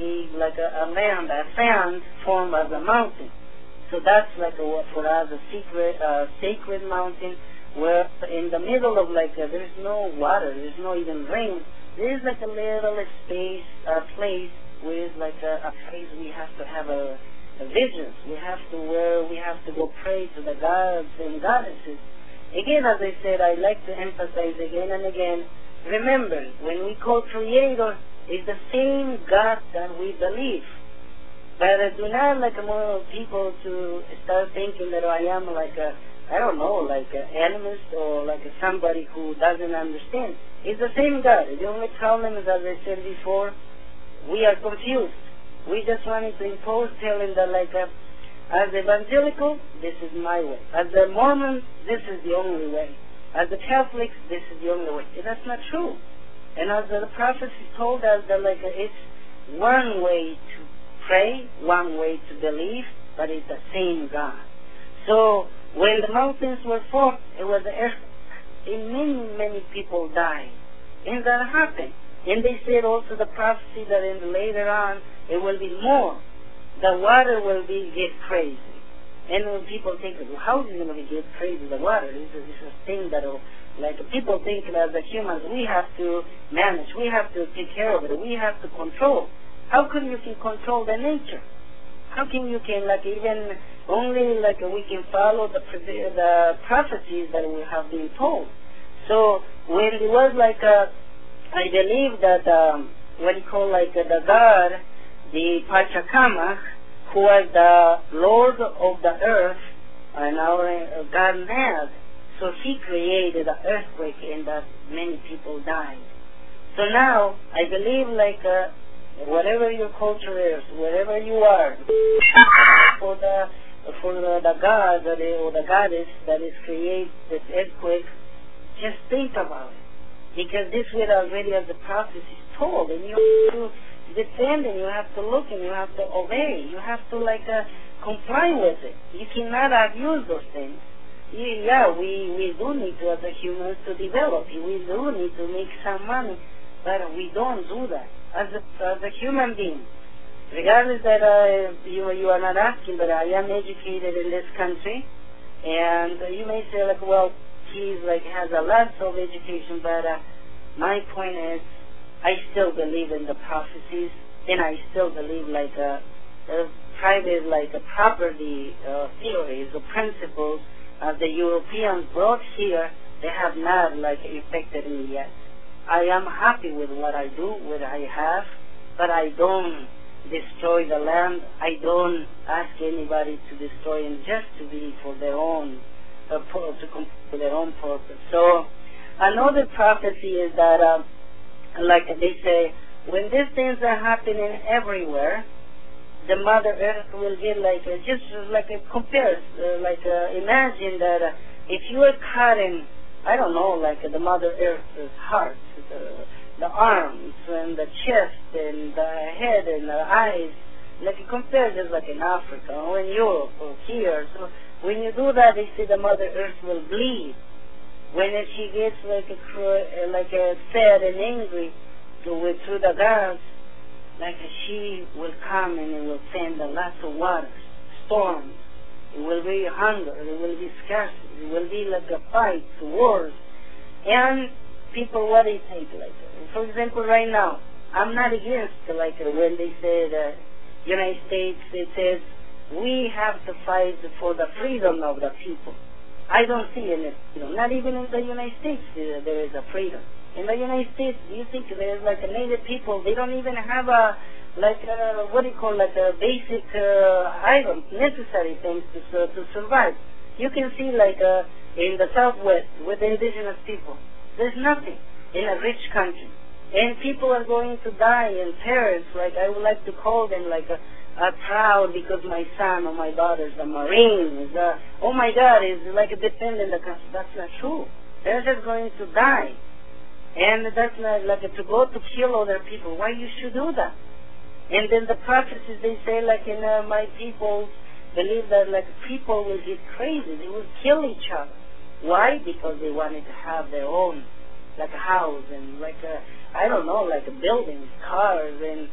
sand formed as a mountain. So that's for us a sacred mountain, where in the middle of there's no water, there's no even rain. There's a little space, place with a place we have to have a visions. We have to go pray to the gods and goddesses. Again, as I said, I like to emphasize again and again, remember, when we call Creator, it's the same God that we believe. But do not more people to start thinking that I am an animist or somebody who doesn't understand. It's the same God. The only problem is, as I said before, we are confused. We just wanted to impose, telling that as evangelical, this is my way. As the Mormons, this is the only way. As the Catholics, this is the only way. That's not true. And as the prophecy told us that it's one way to pray, one way to believe, but it's the same God. So when the mountains were formed, it was an earthquake, and many people died. And that happened. And they said also the prophecy that later on it will be more. The water will get crazy. And when people think, well, how is it going to get crazy, the water? This is a thing that people think as the humans, we have to manage, we have to take care of it, we have to control. How can you control the nature? How can you even only we can follow the prophecies that we have been told. So when it was I believe that what you call the God, the Pachacamac, who was the Lord of the earth, and our God mad, so he created an earthquake and that many people died. So now I believe whatever your culture is, wherever you are, for the God or the goddess that is create this earthquake, just think about it. Because this way already, as the prophecy is told, and you have to defend, and you have to look, and you have to obey. You have to comply with it. You cannot abuse those things. Yeah, we do need to, as a humans, to develop. We do need to make some money, but we don't do that as a human being. Regardless that you are not asking, but I am educated in this country, and you may say well, he's has a lot of education, but my point is, I still believe in the prophecies, and I still believe private property theories or principles the Europeans brought here. They have not affected me yet. I am happy with what I do, what I have, but I don't destroy the land. I don't ask anybody to destroy it just to be for their own to their own purpose. So another prophecy is that they say, when these things are happening everywhere, the Mother Earth will get imagine that if you are cutting, I don't know, the Mother Earth's heart, the arms and the chest and the head and the eyes, compare this in Africa or in Europe or here. So when you do that, they say the Mother Earth will bleed. When she gets sad and angry through the gods, she will come and it will send lots of waters, storms. It will be hunger. It will be scarcity. It will be fights, wars, and people what they think For example, right now, I'm not against when they say the United States, it says we have to fight for the freedom of the people. I don't see any freedom. Not even in the United States there is a freedom. In the United States, do you think there's native people? They don't even have a basic items, necessary things to survive. You can see in the Southwest with indigenous people, there's nothing in a rich country, and people are going to die and perish. I would like to call them proud because my son or my daughter's a Marine. Oh my God, is defending the country. That's not true. They're just going to die. And that's not to go to kill other people. Why you should do that? And then the prophecies, they say in my people, believe that like people will get crazy. They will kill each other. Why? Because they wanted to have their own, like a house and like a, I don't know, like a buildings, cars, and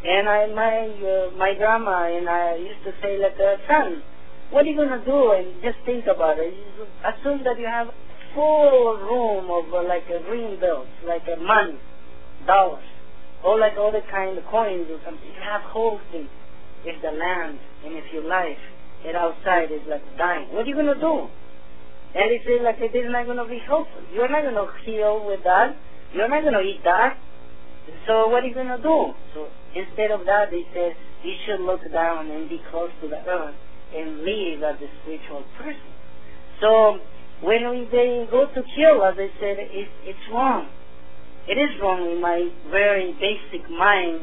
my grandma and I used to say like, son, what are you gonna do? And just think about it. You assume that you have full room of like green bills, like money, dollars, or like all the kind of coins or something. You have whole thing. If the land and if your life and outside is like dying, what are you gonna do? And they say like it is not gonna be helpful. You're not gonna heal with that. You're not gonna eat that. So what are you gonna do? So instead of that, they said you should look down and be close to the earth and live as a spiritual person. So when they go to kill, as I said, it's wrong. It is wrong in my very basic mind.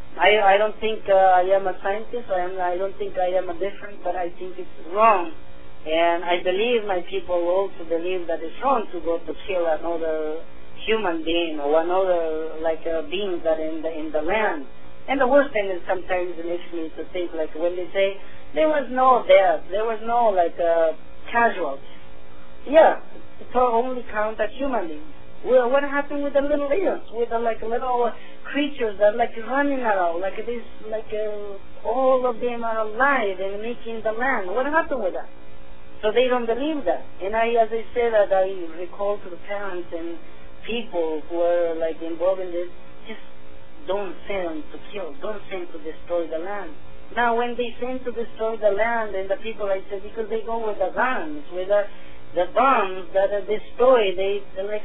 I don't think I am a scientist. I don't think I am a different, but I think it's wrong. And I believe my people also believe that it's wrong to go to kill another human being or another like beings that in the land. And the worst thing is sometimes it makes me to think like when they say there was no death, there was no like casualties. Yeah, it only count as human beings. Well, what happened with the little ears, with the like little creatures that like running around, like this, like all of them are alive and making the land? What happened with that? So they don't believe that. And as I said, that I recall to the parents and people who are like involved in this, just don't send to kill, don't send to destroy the land. Now, when they send to destroy the land, and the people, I said, because they go with the guns, with the bombs that are destroyed, they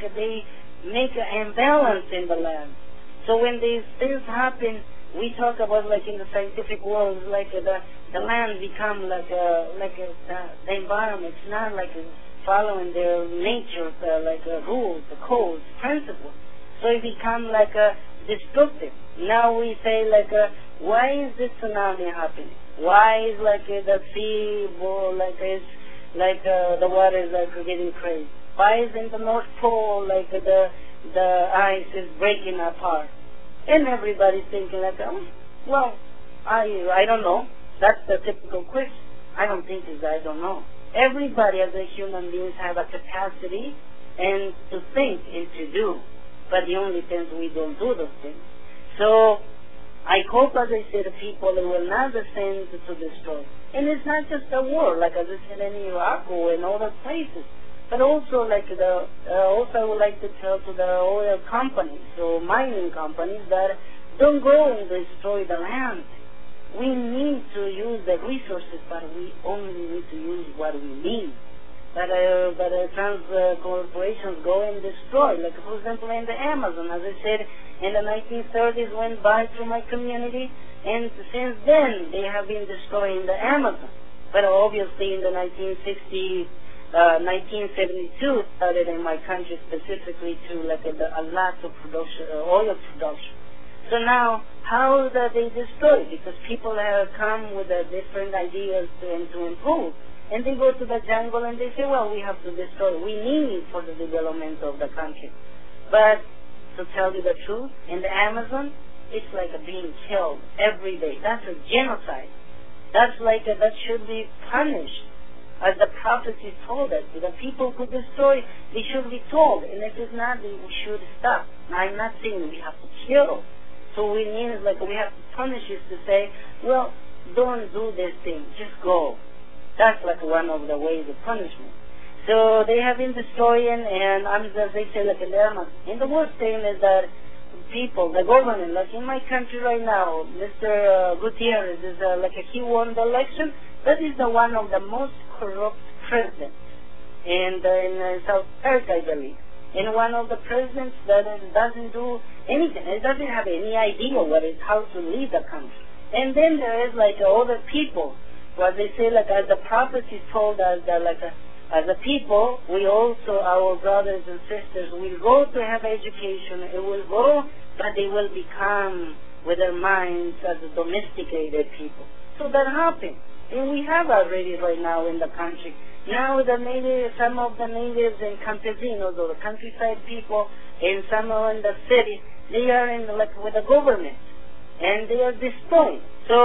make an imbalance in the land. So when these things happen, we talk about like in the scientific world, like the land become like the environment. It's not like following their nature, rules, the codes, principles. So it become like destructive. Now we say like, why is this tsunami happening? Why is like the sea the water is like getting crazy? Why is in the North Pole like the ice is breaking apart? And everybody's thinking like, well, I don't know. That's the typical question. I don't think it's I don't know. Everybody as a human beings have a capacity and to think and to do. But the only thing is we don't do those things. So I hope, as I said, the people will not descend to destroy. And it's not just a war, like as I said in Iraq or in other places, but also like also I would like to tell to the oil companies or mining companies that don't go and destroy the land. We need to use the resources, but we only need to use what we need. But trans corporations go and destroy, like for example in the Amazon, as I said, in the 1930s went by through my community, and since then they have been destroying the Amazon. But obviously in the 1972 started in my country specifically to like a lot of production, oil production. So now, how do they destroy? Because people have come with different ideas to improve. And they go to the jungle and they say, well, we have to destroy. We need it for the development of the country. But to tell you the truth, in the Amazon, it's like being killed every day. That's a genocide. That's like that should be punished. As the prophecy told us, the people who destroy, they should be told. And if it's not, we should stop. I'm not saying we have to kill. So we need, like, we have to punish it to say, well, don't do this thing, just go. That's like one of the ways of punishment. So they have been destroying, and as they say, like in Amazon. And the worst thing is that people, the government, like in my country right now, Mr. Gutierrez is he won the election. That is the one of the most corrupt presidents in South America, I believe. And one of the presidents that doesn't do anything. It doesn't have any idea how to lead the country. And then there is like other people, what they say, like as the prophecy told us that as a people, we also, our brothers and sisters, will go to have education. It will go, but they will become with their minds as domesticated people. So that happened. And we have already right now in the country. Now some of the natives and campesinos or the countryside people and some are in the city, they are in with the government and they are destroyed. So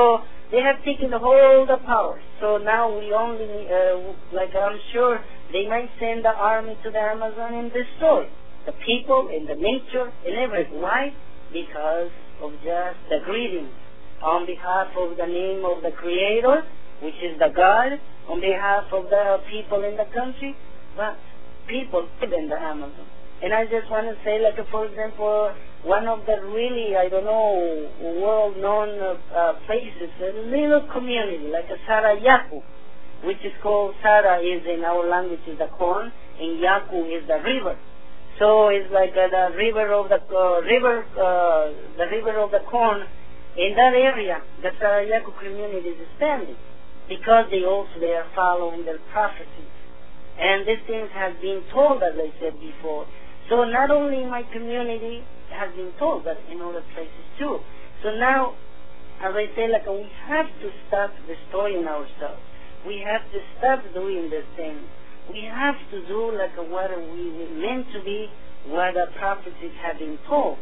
They have taken all the power. So now we only, like I'm sure, they might send the army to the Amazon and destroy the people and the nature and everything. Why? Because of just the greeting on behalf of the name of the Creator, which is the God, on behalf of the people in the country, but people live in the Amazon. And I just want to say, like, for example, one of the really, I don't know, world-known places, a little community, like a Sarayaku, which is called, Sara is in our language is the corn, and Yaku is the river. So it's like the river of the river of the corn. In that area, the Sarayaku community is standing because they are following their prophecies. And these things have been told, as I said before. So not only in my community has been told, but in other places too. So now, as I say, like, we have to stop destroying ourselves. We have to stop doing these things. We have to do like what we were meant to be, what the prophecies have been told.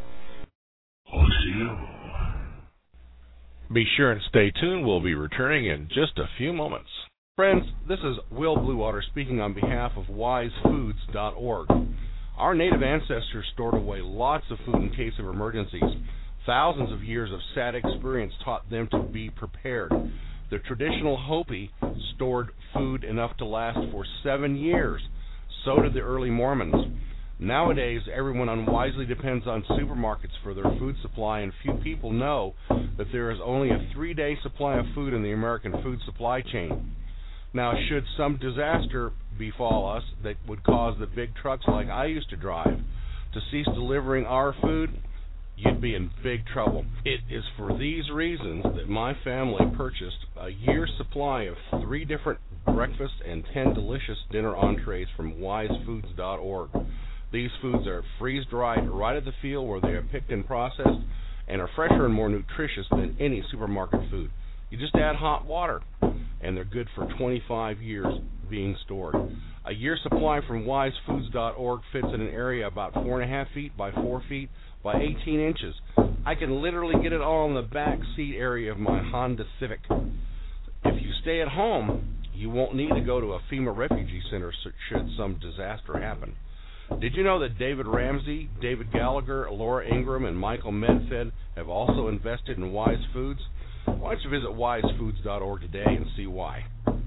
Be sure and stay tuned. We'll be returning in just a few moments. Friends, this is Will Bluewater speaking on behalf of WiseFoods.org. Our native ancestors stored away lots of food in case of emergencies. Thousands of years of sad experience taught them to be prepared. The traditional Hopi stored food enough to last for 7 years. So did the early Mormons. Nowadays, everyone unwisely depends on supermarkets for their food supply, and few people know that there is only a 3-day supply of food in the American food supply chain. Now, should some disaster befall us that would cause the big trucks like I used to drive to cease delivering our food, you'd be in big trouble. It is for these reasons that my family purchased a year's supply of 3 different breakfast and 10 delicious dinner entrees from WiseFoods.org. These foods are freeze-dried right at the field where they are picked and processed and are fresher and more nutritious than any supermarket food. You just add hot water, and they're good for 25 years being stored. A year's supply from WiseFoods.org fits in an area about 4.5 feet by 4 feet by 18 inches. I can literally get it all in the back seat area of my Honda Civic. If you stay at home, you won't need to go to a FEMA refugee center should some disaster happen. Did you know that David Ramsey, David Gallagher, Laura Ingram, and Michael Medfed have also invested in Wise Foods? Why don't you visit WiseFoods.org today and see why?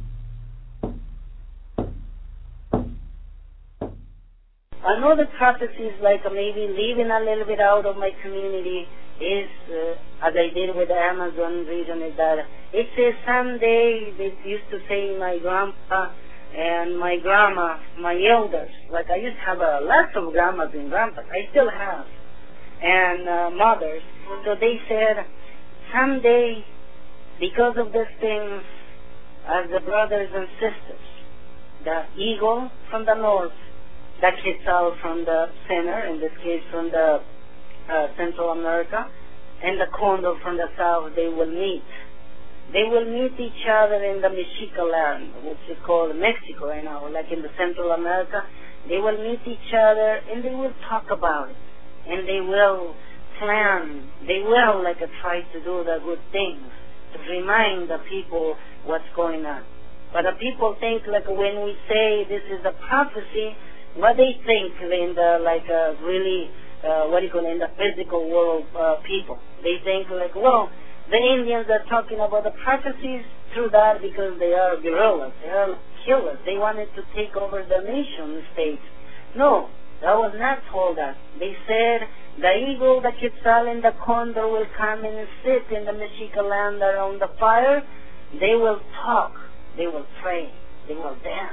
Another prophecies, like maybe leaving a little bit out of my community, is, as I did with the Amazon region, is that it says someday, they used to say my grandpa and my grandma, my elders, like I used to have lots of grandmas and grandpas, I still have, and mothers. So they said, someday, because of these things, as the brothers and sisters, the eagle from the north, the quetzal from the center, in this case from the Central America, and the condor from the south, they will meet. They will meet each other in the Mexica land, which is called Mexico right now, like in the Central America. They will meet each other and they will talk about it. And they will plan. They will try to do the good things to remind the people what's going on. But the people think when we say this is a prophecy, what they think in the really in the physical world people. They think well, the Indians are talking about the prophecies through that because they are guerrillas, they are killers. They wanted to take over the nation states. No, that was not told us. They said the eagle, the quetzal, and the condor will come and sit in the Mexica land around the fire. They will talk, they will pray, they will dance.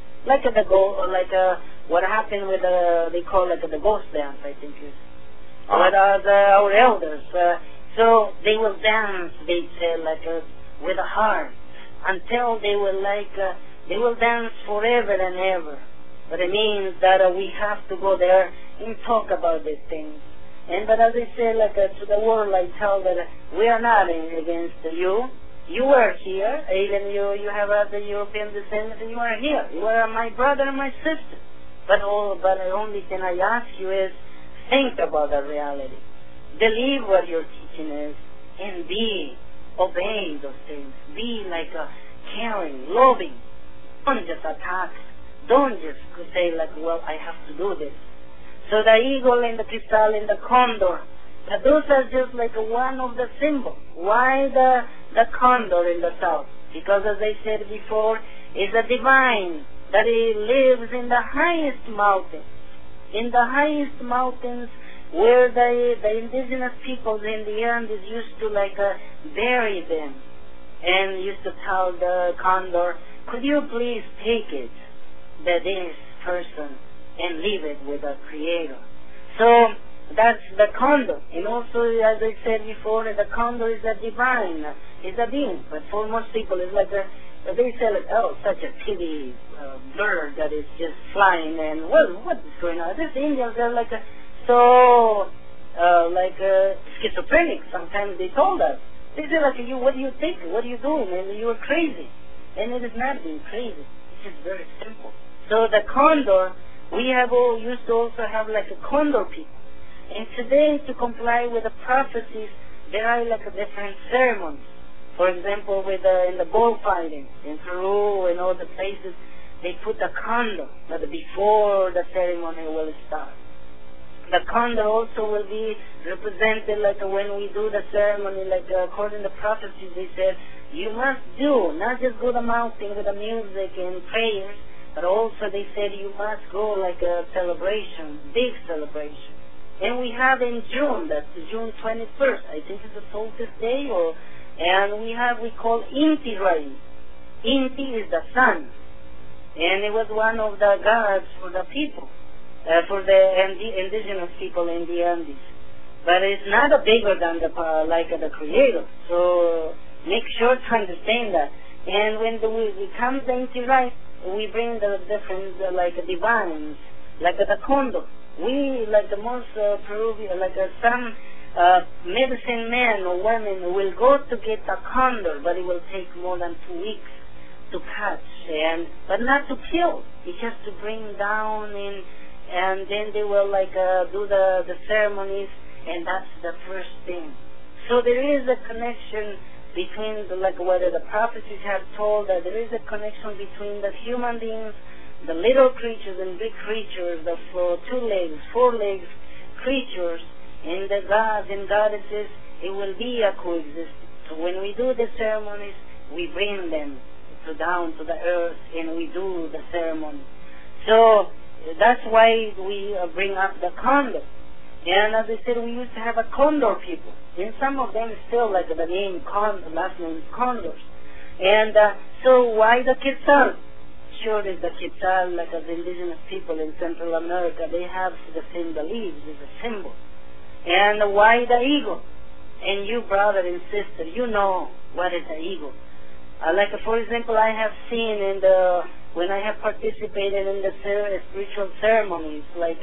What happened with they call it the ghost dance, I think is. What are our elders? So they will dance, they say, with a heart, until they will they will dance forever and ever. But it means that we have to go there and talk about these things. But as I say, to the world, I tell that we are not against you. You are here, even you have the European descent, you are here. You are my brother and my sister. But the only thing I ask you is, think about the reality. Believe what your teaching is, and be obey those things. Be like a caring, loving. Don't just attack. Don't just say like, well, I have to do this. So the eagle and the quetzal and the condor, those are just like one of the symbols. Why the condor in the south? Because as I said before, it's a divine that it lives in the highest mountains. In the highest mountains where the indigenous peoples in the Andes used to bury them and used to tell the condor, could you please take it, this person, and leave it with the Creator. So that's the condor. And also, as I said before, the condor is a divine, is a being. But for most people, it's like they say, like, oh, such a pretty bird that is just flying, and well, what is going on? These Indians are schizophrenic. Sometimes they told us. They say, like, you, what do you think? What are you doing? And you are crazy. And it is not being crazy. It's just very simple. So the condor, we used to also have like a condor people. And today, to comply with the prophecies, there are like different ceremonies. For example, in the bullfighting in Peru and all the places, they put a condor, but before the ceremony will start. The condor also will be represented like when we do the ceremony, like according to prophecies, they said, you must do, not just go to the mountain with the music and prayers, but also they said you must go like a celebration, big celebration. And we have in June, that's June 21st, I think it's a solstice day, and we call Inti Raymi. Inti is the sun, and it was one of the gods for the people, for the indigenous people in the Andes. But it's not bigger than the Creator. So make sure to understand that. And when we come to Inti Raymi, we bring the different divines, like the condor. We, like the most Peruvian, some medicine men or women will go to get a condor, but it will take more than 2 weeks to catch, but not to kill. It's just to bring down and then they will do the ceremonies, and that's the first thing. So there is a connection between what the prophecies have told, that there is a connection between the human beings, the little creatures and big creatures, the 2 legs, 4 legs creatures, and the gods and goddesses. It will be a coexistence. So when we do the ceremonies, we bring them down to the earth and we do the ceremony. So that's why we bring up the condor. And as I said, we used to have a condor people. And some of them still the name last name Condors. And so why the quetzal? Sure, is the quetzal, as indigenous people in Central America, they have the same beliefs, it's a symbol. And why the eagle? And you, brother and sister, you know what is the eagle. For example, I have seen when I have participated in the spiritual ceremonies,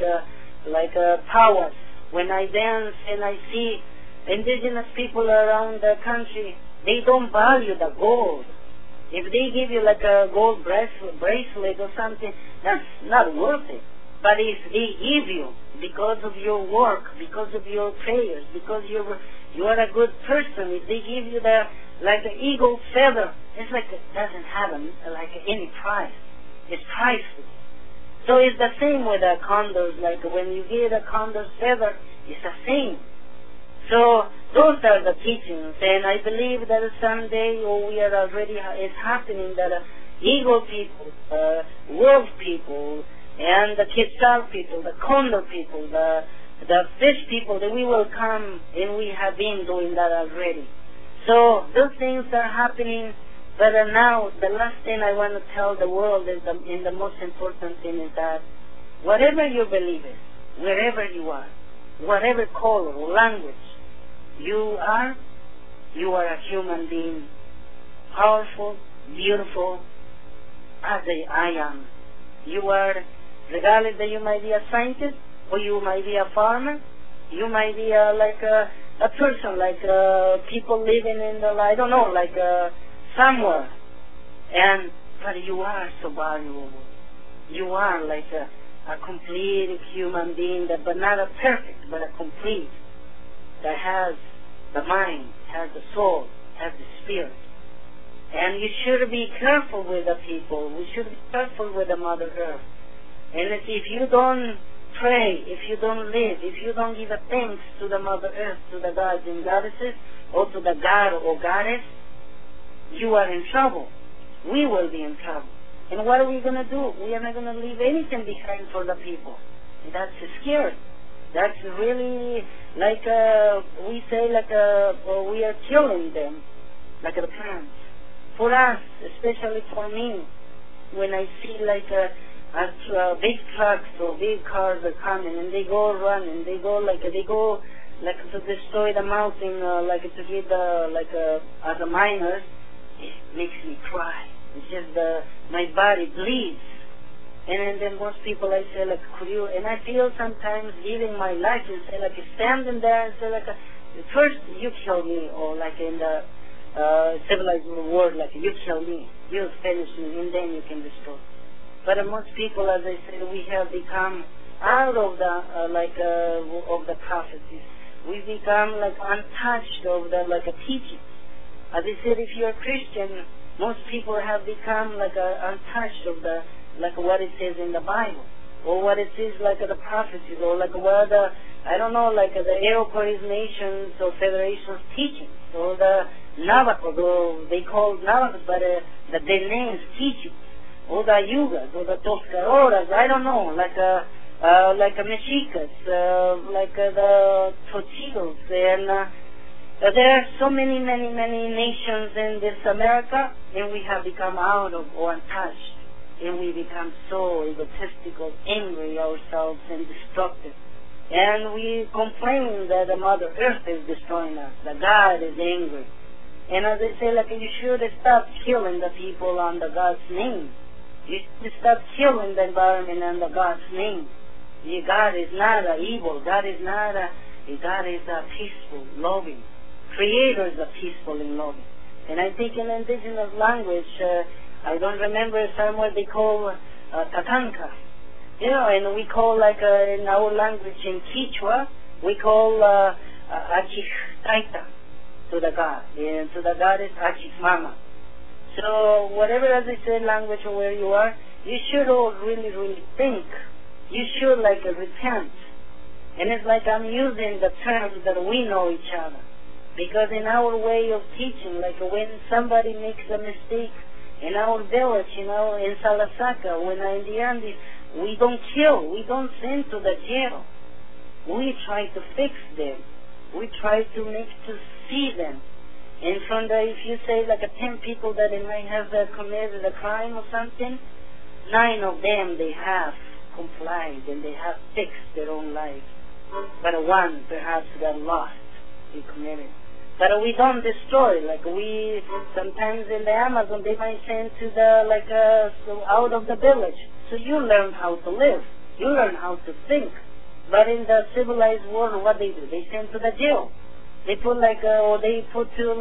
powwows, when I dance and I see indigenous people around the country, they don't value the gold. If they give you a gold bracelet or something, that's not worth it. But if they give you, because of your work, because of your prayers, because you are a good person, if they give you the eagle feather, it's it doesn't have any price. It's priceless. So it's the same with the condors. When you get a condor's feather, it's the same. So those are the teachings, and I believe that someday, it's happening that eagle people, wolf people, and the quetzal people, the condor people, the fish people, that we will come, and we have been doing that already. So those things are happening, but now the last thing I want to tell the world is the most important thing is that whatever you believe in, wherever you are, whatever color or language you are a human being, powerful, beautiful, as I am. You are, regardless that you might be a scientist, or you might be a farmer, you might be a person, people living in somewhere, but you are so valuable. You are a complete human being, but not a perfect, but a complete, that has the mind, has the soul, have the Spirit. And you should be careful with the people. We should be careful with the Mother Earth. And if you don't pray, if you don't live, if you don't give a thanks to the Mother Earth, to the gods and goddesses, or to the god or goddess, you are in trouble. We will be in trouble. And what are we going to do? We are not going to leave anything behind for the people. That's scary. That's really like we say, we are killing them, like the plants. For us, especially for me, when I see big trucks or big cars are coming and they go running, they go to destroy the mountain, to get as a miner, it makes me cry. It's just my body bleeds. And then most people I say could you? And I feel sometimes giving my life and say standing there and say first you kill me, or in the civilized world you kill me, you finish me, and then you can destroy. But most people, as I said, we have become out of the of the prophecies. We become untouched of the teaching. As I said, if you're a Christian, most people have become untouched of the what it says in the Bible, or what it says the prophecies, or what the the Iroquois nations or federations teaching, or the Navajo, they call Navajo, but the Dena's teaching, or the Yugas, or the Toscaroras, I don't know, the Mexicas, the Tochitos, and there are so many nations in this America, and we have become out of or untouched, and we become so egotistical, angry ourselves, and destructive. And we complain that the Mother Earth is destroying us, that God is angry. And as I say, you should stop killing the people on the God's name. You should stop killing the environment on the God's name. God is not evil. God is not God is peaceful, loving. Creator is peaceful and loving. And I think in indigenous language, I don't remember somewhere they call Tatanka. And we call in our language in Quechua, we call Achixtaita to the God. And to the God is Achixmama. So whatever, as I said, language or where you are, you should all really think. You should repent. And it's I'm using the terms that we know each other. Because in our way of teaching, when somebody makes a mistake in our village, in Salasaca, when in the Andes, we don't kill, we don't send to the jail. We try to fix them. We try to make to see them. And from if you say 10 people that they might have committed a crime or something, 9 of them they have complied and they have fixed their own lives. But one perhaps got lost, he committed. But we don't destroy. We sometimes in the Amazon they might send to the out of the village. So you learn how to live. You learn how to think. But in the civilized world, what they do? They send to the jail. They put or they put to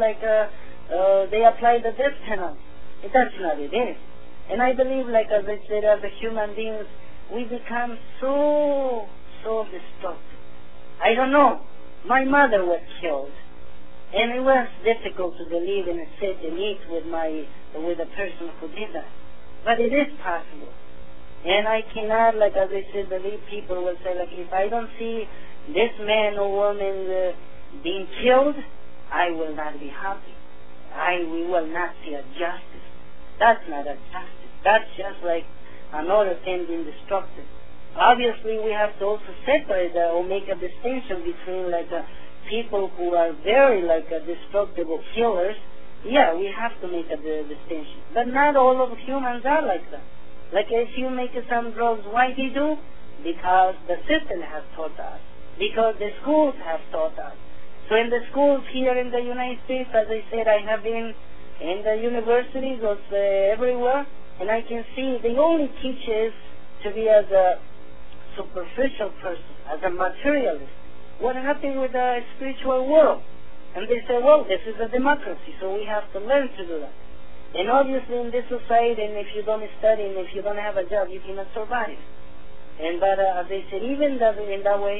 they apply the death penalty. That's not it is. And I believe, as I said, as a human beings, we become so destructive. I don't know. My mother was killed. And it was difficult to believe and sit and eat with a person who did that. But it is possible. And I cannot, as I said, believe people will say, if I don't see this man or woman being killed, I will not be happy. We will not see a justice. That's not a justice. That's just another thing being destructive. Obviously, we have to also separate or make a distinction between people who are very destructive killers. Yeah, we have to make a distinction. But not all of humans are like that. If you make some drugs, why they do? Because the system has taught us. Because the schools have taught us. So in the schools here in the United States, as I said, I have been in the universities everywhere, and I can see they only teach us to be as a superficial person, as a materialist. What happened with the spiritual world? And they say, well, this is a democracy, so we have to learn to do that. And obviously in this society, and if you don't study and if you don't have a job, you cannot survive. But as I said, even in that way,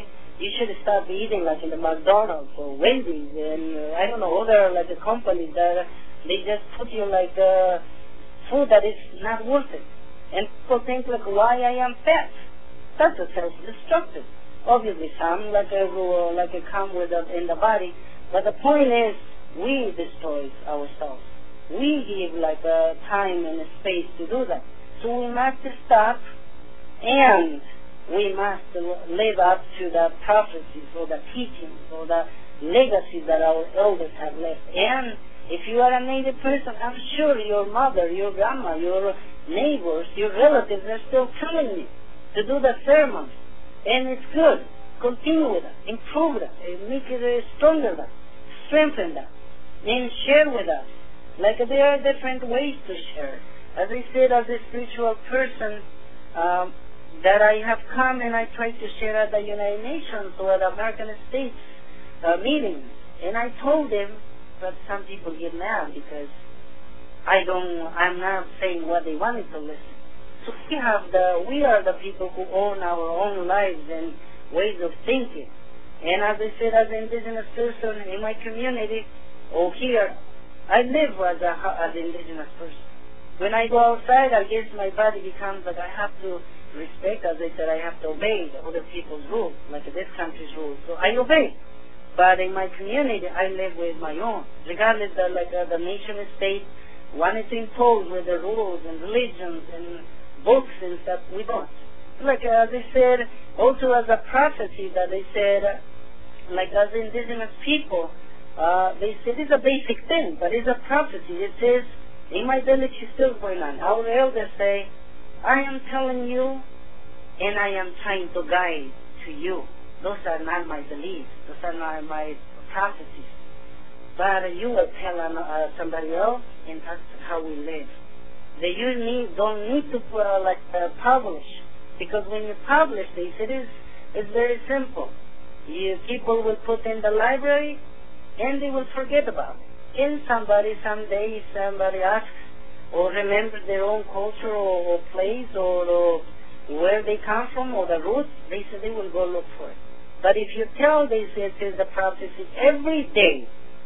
you should stop eating like in the McDonald's or Wendy's and I don't know, other like the companies that they just put you like food that is not worth it. And people think like, why I am fat? That's a self-destructive. Obviously, some like come with in the body, but the point is, we destroy ourselves. We give like time and space to do that. So we must stop, and we must live up to the prophecies or the teachings or the legacies that our elders have left. And if you are a Native person, I'm sure your mother, your grandma, your neighbors, your relatives are still telling you to do the sermons. And it's good. Continue with that. Improve that. Make it stronger that. Strengthen that. And share with us. Like there are different ways to share. As I said, as a spiritual person, that I have come and I try to share at the United Nations or at the American States meetings. And I told them, but some people get mad because I'm not saying what they wanted to listen. So we are the people who own our own lives and ways of thinking. And as I said, as an indigenous person in my community, here, I live as an indigenous person. When I go outside, I guess my body becomes like I have to respect, as I said, I have to obey the other people's rules, like this country's rules. So I obey. But in my community, I live with my own. Regardless of the nation state wanted to impose with the rules and religions and books and stuff, we don't. Like as I said, also as a prophecy that they said, like as indigenous people, they said it's a basic thing, but it's a prophecy. It says, in my village is still going on. Our elders say, I am telling you, and I am trying to guide to you. Those are not my beliefs. Those are not my prophecies. But you will tell somebody else, and that's how we live. You don't need to publish, because when you publish this, it's very simple. People will put in the library, and they will forget about it. And someday, somebody asks, or remember their own culture or place or where they come from or the roots, they will go look for it. But if you tell, it is the prophecy every day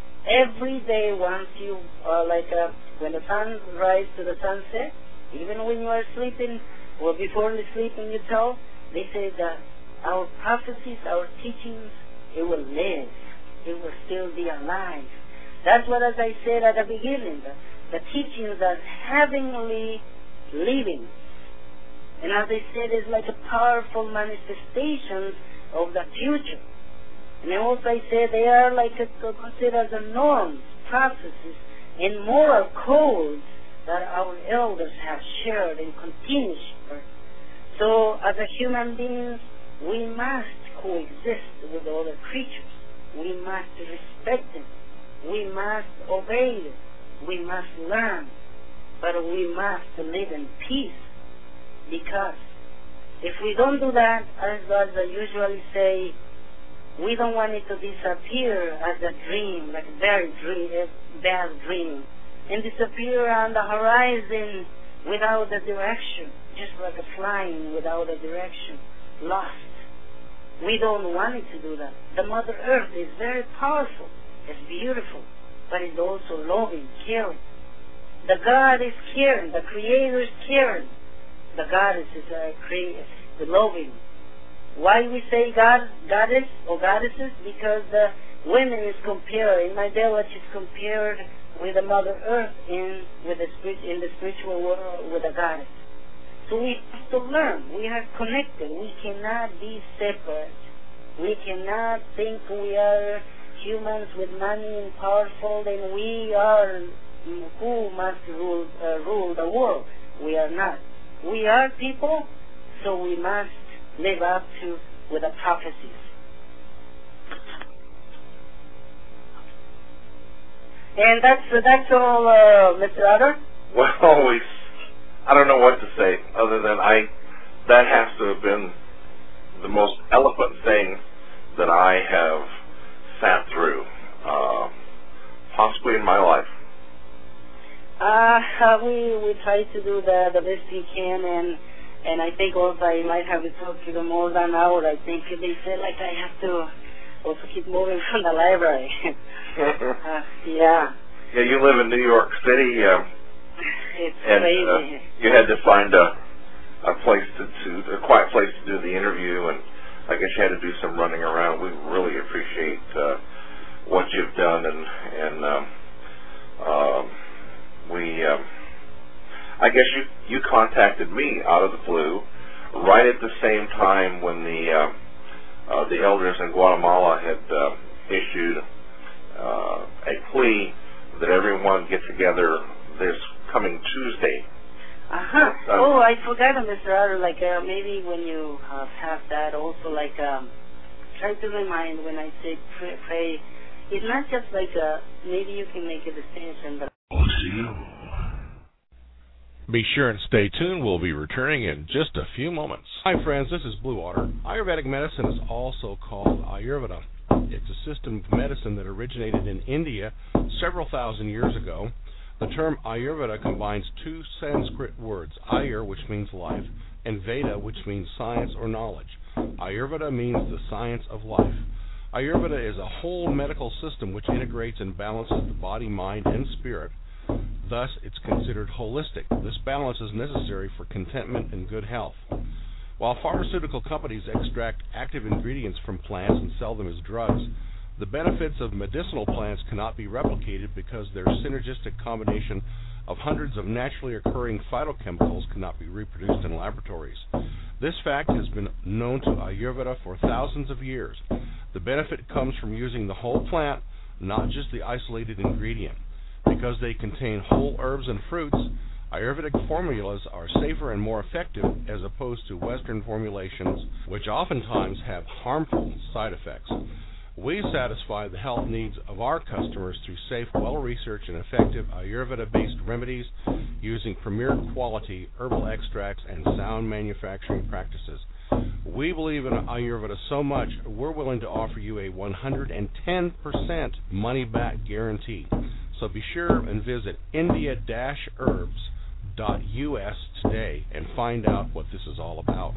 once you, when the sun rises to the sunset, even when you are sleeping or before sleeping you tell, they say that our prophecies, our teachings, it will live. It will still be alive. That's what, as I said at the beginning, the teachings are heavenly living. And as I said, it's like a powerful manifestations of the future. And also I said they are considered as the norms, processes, and moral codes that our elders have shared and continue to share. So as a human beings, we must coexist with other creatures. We must respect them. We must obey them. We must learn. But we must live in peace. Because if we don't do that, as I usually say, we don't want it to disappear as a dream, like a bad dream, and disappear on the horizon without a direction, just like a flying without a direction, lost. We don't want it to do that. The Mother Earth is very powerful. It's beautiful, but it's also loving, caring. The God is caring. The Creator is caring. The Goddess is the loving. Why we say goddess or goddesses? Because the women is compared, in my village is compared with the Mother Earth in the spiritual world with the goddess. So we have to learn. We are connected. We cannot be separate. We cannot think we are humans with money and powerful, and we are who must rule the world. We are not. We are people, so we must live up to with the prophecies. And that's all, Mr. Otter. Well, I don't know what to say other than that has to have been the most eloquent thing that I have sat through, possibly in my life. We try to do the best we can, And I think also I might have to talk to them more than an hour. I think they said like I have to also keep moving from the library. Yeah. Yeah, you live in New York City. It's and, crazy. You had to find a place a quiet place to do the interview, and I guess you had to do some running around. We really appreciate what you've done, and I guess you contacted me out of the blue right at the same time when the elders in Guatemala had issued a plea that everyone get together this coming Tuesday. Oh, I forgot, Mr. Otter, like maybe when you have that also, like try to remind when I say pray, it's not just like maybe you can make a distinction, but be sure and stay tuned. We'll be returning in just a few moments. Hi, friends. This is Blue Water. Ayurvedic medicine is also called Ayurveda. It's a system of medicine that originated in India several thousand years ago. The term Ayurveda combines two Sanskrit words, Ayur, which means life, and Veda, which means science or knowledge. Ayurveda means the science of life. Ayurveda is a whole medical system which integrates and balances the body, mind, and spirit. Thus, it's considered holistic. This balance is necessary for contentment and good health. While pharmaceutical companies extract active ingredients from plants and sell them as drugs, the benefits of medicinal plants cannot be replicated because their synergistic combination of hundreds of naturally occurring phytochemicals cannot be reproduced in laboratories. This fact has been known to Ayurveda for thousands of years. The benefit comes from using the whole plant, not just the isolated ingredient. Because they contain whole herbs and fruits, Ayurvedic formulas are safer and more effective as opposed to Western formulations, which oftentimes have harmful side effects. We satisfy the health needs of our customers through safe, well-researched, and effective Ayurveda-based remedies using premier quality herbal extracts and sound manufacturing practices. We believe in Ayurveda so much, we're willing to offer you a 110% money-back guarantee. So be sure and visit india-herbs.us today and find out what this is all about.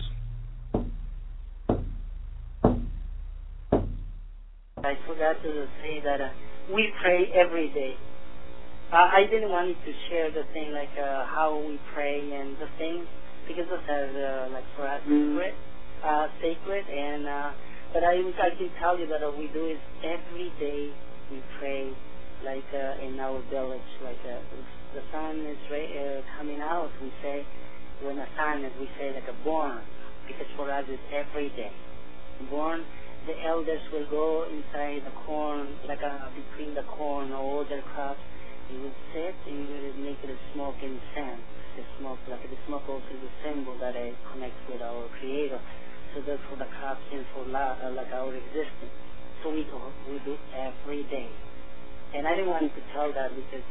I forgot to say that we pray every day. I didn't want to share the thing like how we pray and the things because those are like for us sacred. And but I can tell you that what we do is every day we pray. Like in our village, like the sun is coming out, we say, when the sun is, we say like a born, because for us it's every day. Born, the elders will go inside the corn, like between the corn or other crops, you will sit and you will make it a smoke incense. The smoke, like the smoke also is a symbol that connects with our Creator. So that's for the crops and for like our existence. So we do every day. And I didn't want to tell that because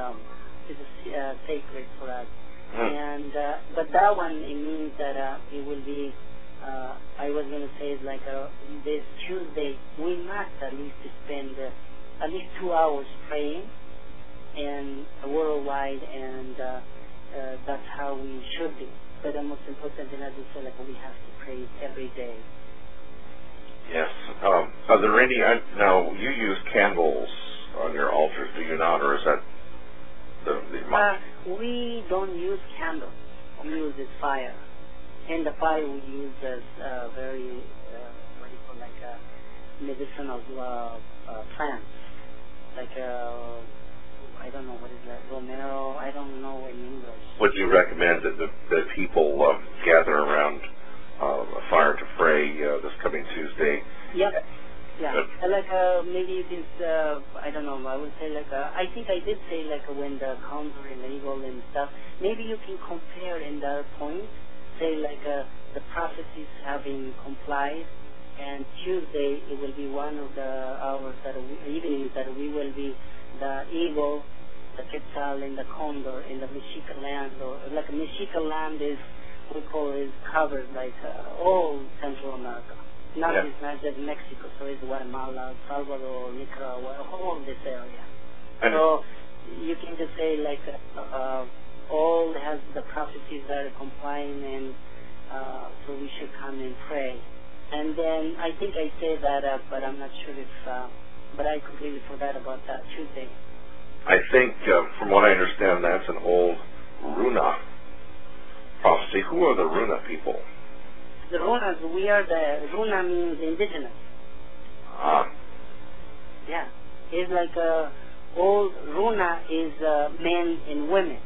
it's sacred for us. And but that one, it means that it will be. I was going to say it's like this Tuesday we must at least spend at least 2 hours praying, and worldwide, and that's how we should do. But the most important thing, as you said, like we have to pray every day. Yes. Are there any? Now you use candles on your altars, do you not, or is that the we don't use candles. We use fire, and the fire we use as very what do you call, like medicinal plants, like I don't know what is that, romero. I don't know in English. Would you recommend that the people gather around a fire to pray this coming Tuesday? Yep. Yeah, like maybe it is, I don't know, I would say like, I think I did say like when the counter and label and stuff, maybe you can compare in that point, say like the prophecies have been complied, and Tuesday it will be one of the hours evenings that we will be the eagle, the quetzal, and the condor in the Mexica land, or like Mexica land is, we call it, covered like all Central America. It's not just Mexico, so it's Guatemala, Salvador, Nicaragua, all this area. So you can just say like all has the prophecies that are complying, and so we should come and pray. And then I think I say that, but I'm not sure if, but I completely forgot about that Tuesday. I think, from what I understand, that's an old Runa prophecy. Who are the Runa people? The Runas, Runa means indigenous. Ah. Yeah. It's like old Runa is men and women.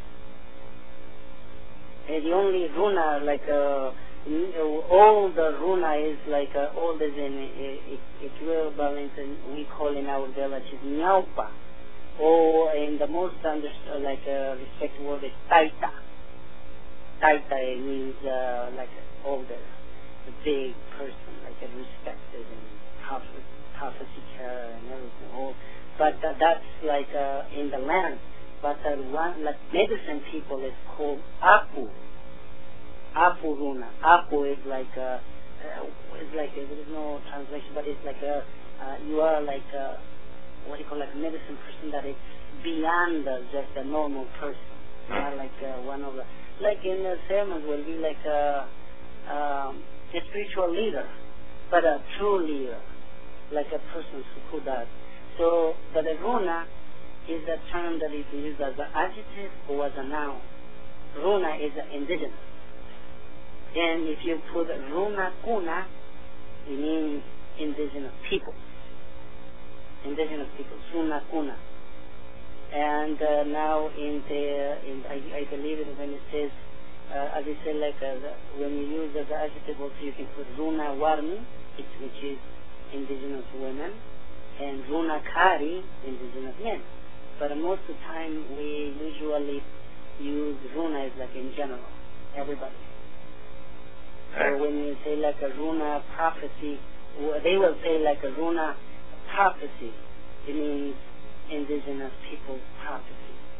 And the only Runa, like old Runa is like old as in equivalent, we call in our village is Nyaupa. Or in the most understood, like respected word is Taita. Taita means like older, a big person, like a respected and prophecy and everything. But that's like in the land. But one like medicine people is called Apu. Apu Runa. Apu is like it's like there is no translation, but it's like you are like what do you call, like a medicine person that it's beyond just a normal person. You are like one of the, like in the sermons will be like a spiritual leader, but a true leader, like a person who does. So, but a Runa is a term that is used as an adjective or as a noun. Runa is indigenous. And if you put Runa Kuna, it means indigenous people. Indigenous people, Suna Kuna. And now I believe it when it says, as I said, like when you use as an adjective also you can put Runa Warmi, which is indigenous women, and Runa Kari, indigenous men. But most of the time we usually use Runa as like in general, everybody. So when you say like a Runa prophecy, they will say like a Runa prophecy. It means indigenous people's prophecy.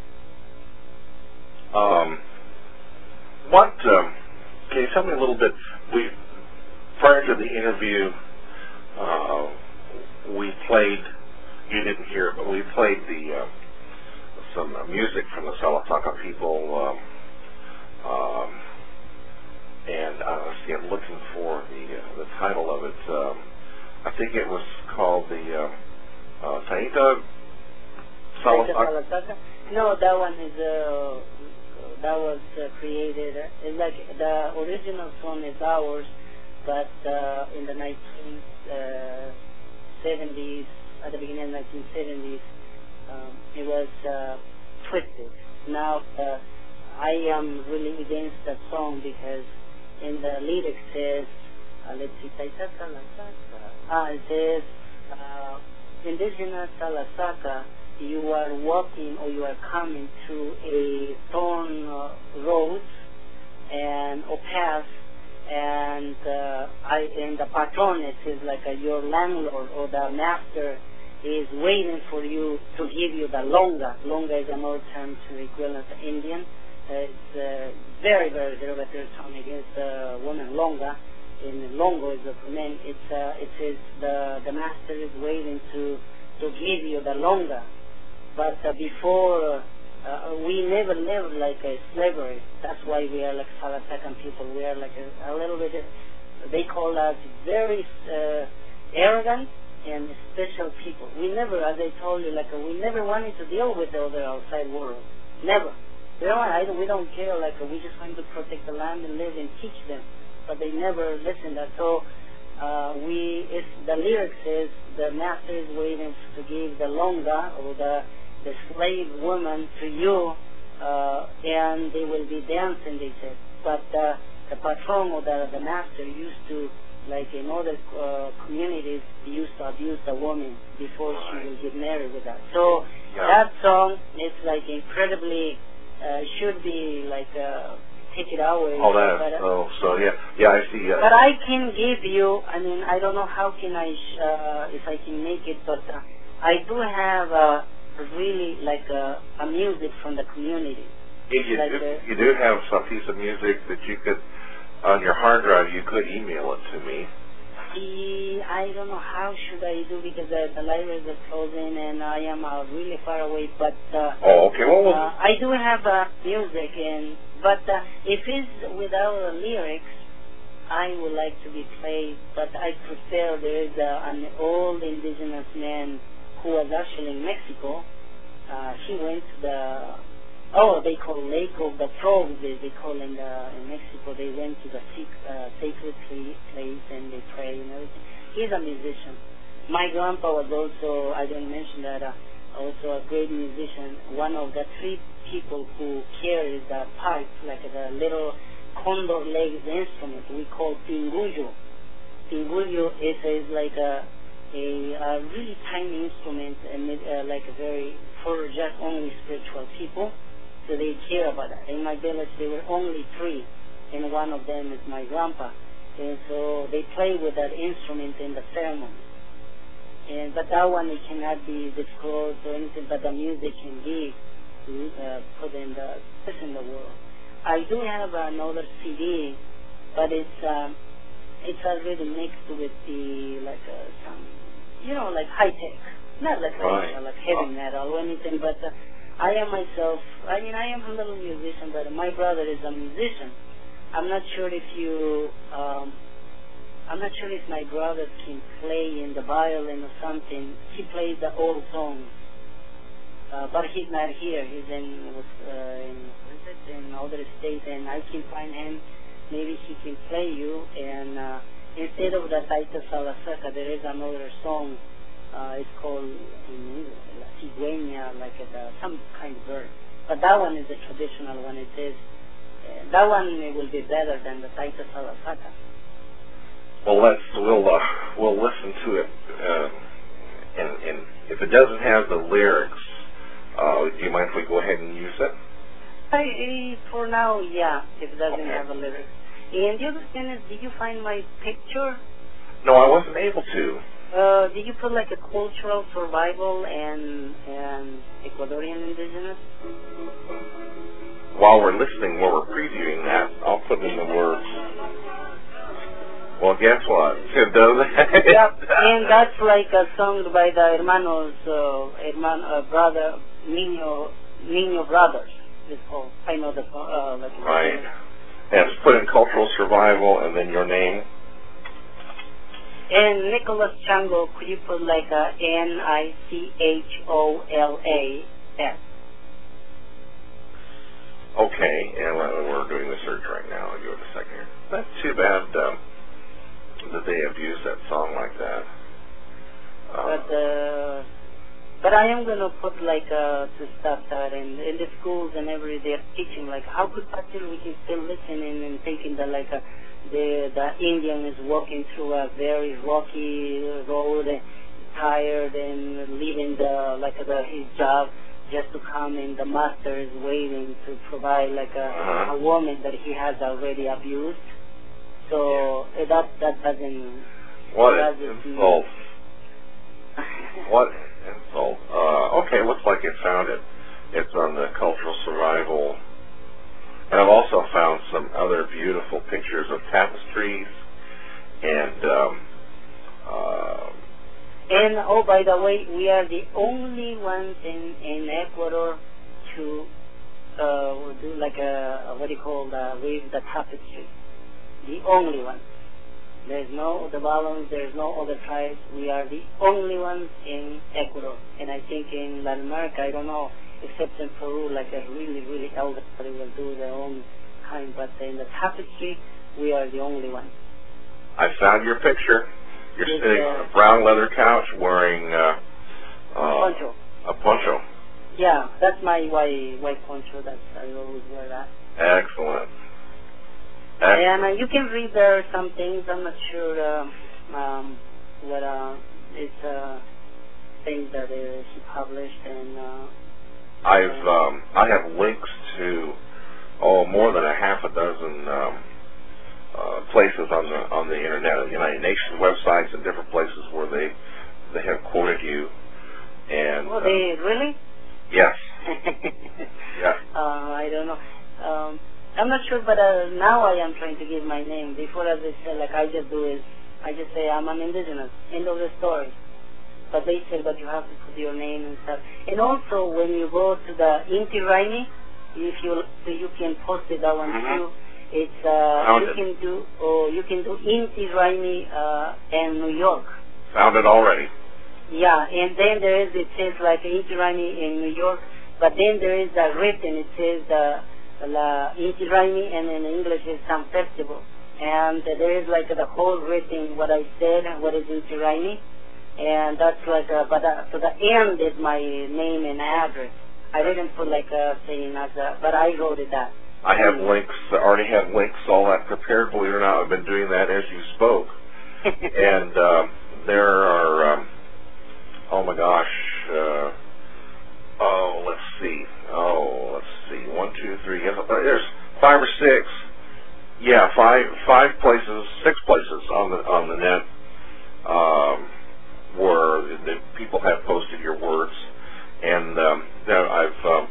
Can you tell me a little bit? Prior to the interview, we played. You didn't hear it, but we played some music from the Salasaka people. And see, I'm looking for the title of it. I think it was called the Taita Salasaka. No, that one is that was created. It's like the original song is ours, but in the 1970s, at the beginning of the 1970s, it was twisted. Now I am really against that song because in the lyrics says, let's see, Taita Salasaka. It says, indigenous Salasaka, you are walking or you are coming through a thorn road and or path, and the patroness is like your landlord or the master is waiting for you to give you the longa. Longa is another term to equivalent to Indian. It's very, very derogatory term against the woman longa. In longo is for men. It says the master is waiting to give you the longa. But before, we never lived like a slavery. That's why we are like Salasakan people. We are like a little bit, they call us very arrogant and special people. We never, as I told you, like we never wanted to deal with the other outside world. Never. We don't care, like we just want to protect the land and live and teach them. But they never listened. So the lyric says the master is waiting to give the longa or the slave woman to you, and they will be dancing, they said. But the patron or the master used to, like in other communities, used to abuse the woman before she will get married with that. So that song is like incredibly, should be like, take it away. Oh, I see. But I can give you, I mean, I don't know how can I, if I can make it, but I do have really like a music from the community. You do have some piece of music that you could, on your hard drive, you could email it to me. I don't know how should I do because the libraries are closing and I am really far away. But okay. I do have music, but if it's without the lyrics, I would like to be played, but I prefer there is an old indigenous man who was actually in Mexico. He went to they call Lake of the Frogs, they call in Mexico. They went to the sacred place and they pray and everything. He's a musician. My grandpa was also, I didn't mention that, also a great musician. One of the three people who carries the pipe, like the little condor legs instrument we call pinguyo. Pinguyo is like a really tiny instrument, and like a very for just only spiritual people. So they care about that. In my village, there were only three, and one of them is my grandpa. And so they play with that instrument in the ceremony. But that one it cannot be disclosed or anything, but the music can be put in the world. I do have another CD, but it's already mixed with the some, like high tech, not like like heavy metal or anything. But I am myself. I mean, I am a little musician, but my brother is a musician. I'm not sure if my brother can play in the violin or something. He plays the old songs, but he's not here. He's in other states, and I can find him. Maybe he can play you. And instead of the Taita Salasaca, there is another song. It's called La Cigüeña, like some kind of bird. But that one is a traditional one. It is that one will be better than the Taita Salasaca. Well, we'll listen to it, and if it doesn't have the lyrics, do you mind if we go ahead and use it? For now, yeah, if it doesn't have the lyrics. And the other thing is, did you find my picture? No, I wasn't able to. Did you put like a cultural survival and Ecuadorian indigenous? While we're listening, while we're previewing that, I'll put in the words. Well, guess what? It does. Yep, and that's like a song by the hermanos, brother, Niño Brothers. It's called. I know the song. Right. And it's put in cultural survival, and then your name. And Nicholas Chango, could you put like a Nicholas? Okay, and we're doing the search right now. I'll give it a second here. That's too bad that they have used that song like that. But I am going to put like to stop that in the schools and they're teaching like how could possibly we can still listen and thinking that like the Indian is walking through a very rocky road, tired and leaving his job just to come, and the master is waiting to provide like a woman that he has already abused. So that doesn't. What insult! What insult! Okay, looks like it found it. It's on the cultural survival. And I've also found some other beautiful pictures of tapestries and oh, by the way, we are the only ones in Ecuador to do like weave the tapestry. The only ones. There's no other Balans, there's no other tribes. We are the only ones in Ecuador. And I think in Latin America, I don't know, except in Peru, like a really, really elder, they will do their own kind. But in the tapestry, we are the only ones. I found your picture. You're sitting on a brown leather couch wearing poncho. A poncho. Yeah, that's my white poncho. I always wear that. Excellent. And you can read there some things. I'm not sure what it's things that he published, and I have links to more than a half a dozen places on the internet, the United Nations websites, and different places where they have quoted you. And they really? Yes. Yeah. I don't know. I'm not sure, but now I am trying to give my name. Before, as I said, like I just say I'm an indigenous. End of the story. But they said, but you have to put your name and stuff. And also, when you go to the Inti Raimi, if you can post it that one too. It's Found you can do Inti Raimi and New York. Found it already. Yeah, and then it says like Inti Raimi in New York, but then there is a written, it says La Inti Raimi, and in English is some festival. And there is like the whole written what I said and what is Inti Raimi. And that's like, so the end is my name and address. I didn't put like saying but I wrote it that. I have links, already have links, all that prepared, believe it or not. I've been doing that as you spoke. And there are, oh my gosh, let's see, 1, 2, 3, there's 5 or 6, yeah, 5 places, 6 places on the net, where the people have posted your words, and I've,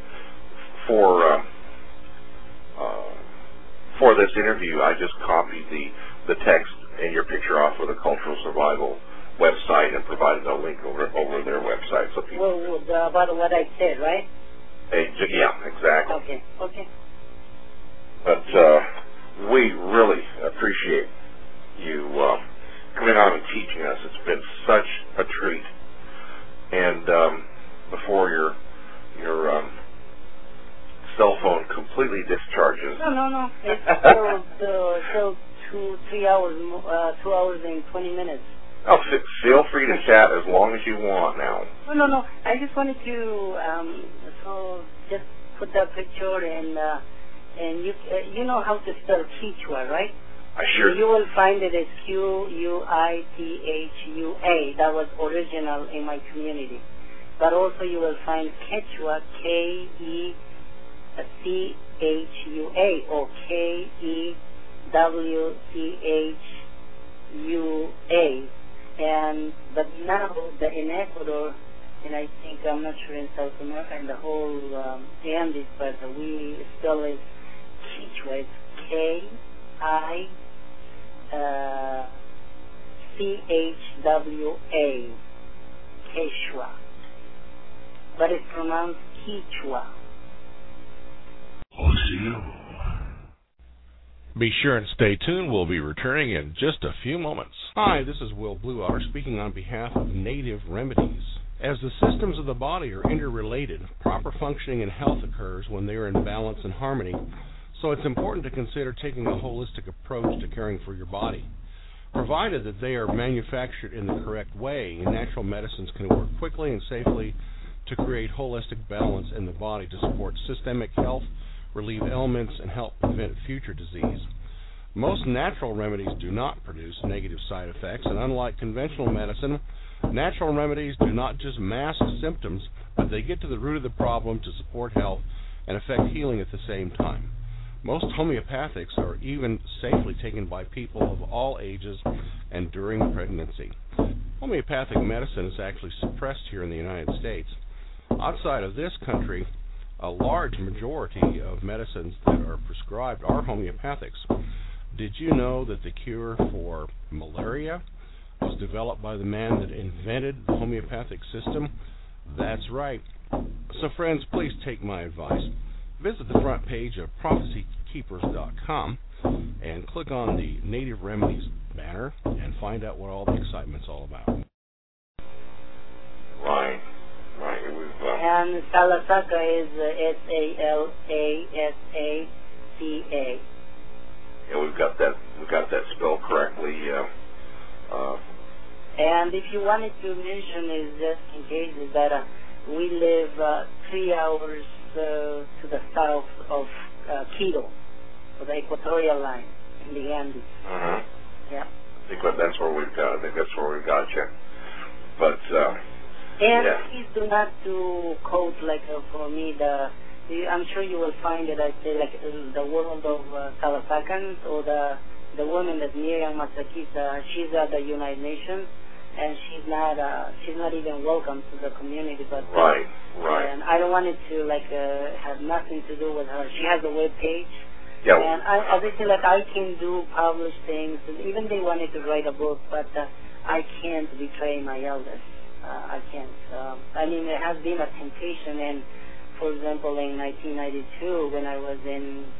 for this interview, I just copied the text and your picture off of the Cultural Survival website and provided a link over their website so people. Well, about what I said, right? Yeah, exactly. Okay. But we really appreciate you coming on and teaching us. It's been such a treat. And before your cell phone completely discharges. No. It's still 2 hours and 20 minutes. Oh, feel free to chat as long as you want now. No. I just wanted to so just put that picture and you know how to spell Quechua, right? I sure. You will find it as Quithua. That was original in my community. But also you will find Quechua, Kechua, or Kewchua. But now in Ecuador, and I think, I'm not sure in South America and the whole Andes, but we still is Quechua. It's Chhwa, Quechua, but it's pronounced Quechua. Be sure and stay tuned. We'll be returning in just a few moments. Hi, this is Will Bluewater speaking on behalf of Native Remedies. As the systems of the body are interrelated, proper functioning and health occurs when they are in balance and harmony. So it's important to consider taking a holistic approach to caring for your body. Provided that they are manufactured in the correct way, natural medicines can work quickly and safely to create holistic balance in the body to support systemic health, relieve ailments, and help prevent future disease. Most natural remedies do not produce negative side effects, and unlike conventional medicine, natural remedies do not just mask symptoms, but they get to the root of the problem to support health and affect healing at the same time. Most homeopathics are even safely taken by people of all ages and during pregnancy. Homeopathic medicine is actually suppressed here in the United States. Outside of this country, a large majority of medicines that are prescribed are homeopathics. Did you know that the cure for malaria was developed by the man that invented the homeopathic system? That's right. So friends, please take my advice. Visit the front page of prophecykeepers.com and click on the Native Remedies banner and find out what all the excitement's all about. Right. And Salasaca is Salasaca. Yeah, we've got that spelled correctly. And if you wanted to mention, is just in case, is that we live 3 hours to the south of Quito, so the equatorial line in the Andes. Yeah. I think that's where we've got. You. But. And please do not to quote like for me I'm sure you will find it. I say like the world of Calasacans or the woman that Miriam Masakisa. She's at the United Nations, and she's not even welcome to the community. But right. And I don't want it to have nothing to do with her. She has a web page. Yeah. And as I say, I can do publish things. And even they wanted to write a book, but I can't betray my elders. I can't. I mean, there has been a temptation, and for example, in 1992, when I was in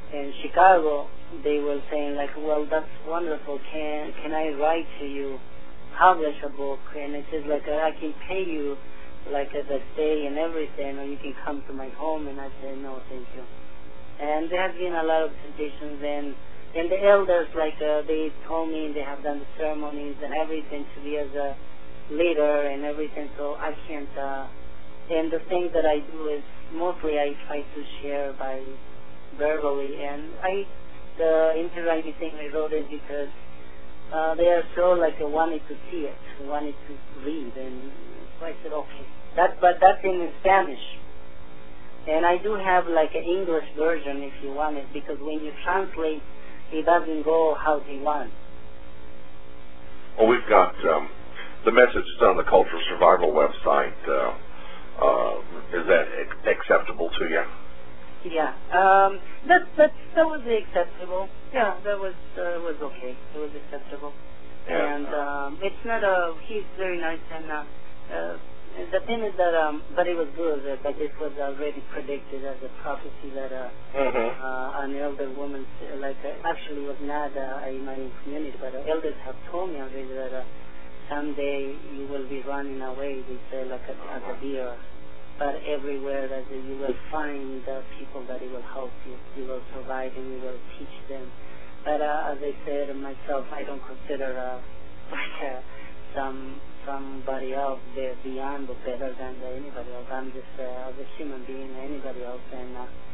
in Chicago, they were saying like, well, that's wonderful. Can I write to you, publish a book? And it says like, I can pay you like the stay and everything, or you can come to my home. And I said, no, thank you. And there has been a lot of temptations, and the elders, like they told me they have done the ceremonies and everything to be as a leader and everything, so I can't. And the thing that I do is mostly I try to share by verbally, and the interwriting thing I wrote it because they are so like wanted to see it, wanted to read, and so I said okay. But that's in Spanish. And I do have like an English version if you want it, because when you translate, it doesn't go how they want. Well, we've got the message is on the Cultural Survival website. Is that acceptable to you? Yeah, that was acceptable. Yeah, that was okay. It was acceptable. And it's not he's very nice, and the thing is that, but it was good, but this was already predicted as a prophecy that an elder woman, like actually was not in my community, but elders have told me already that someday you will be running away, they say, like as a deer. But everywhere that you will find people that it will help you. You will survive and you will teach them. But as I said myself, I don't consider like somebody else beyond or better than anybody else. I'm just as a human being, anybody else, and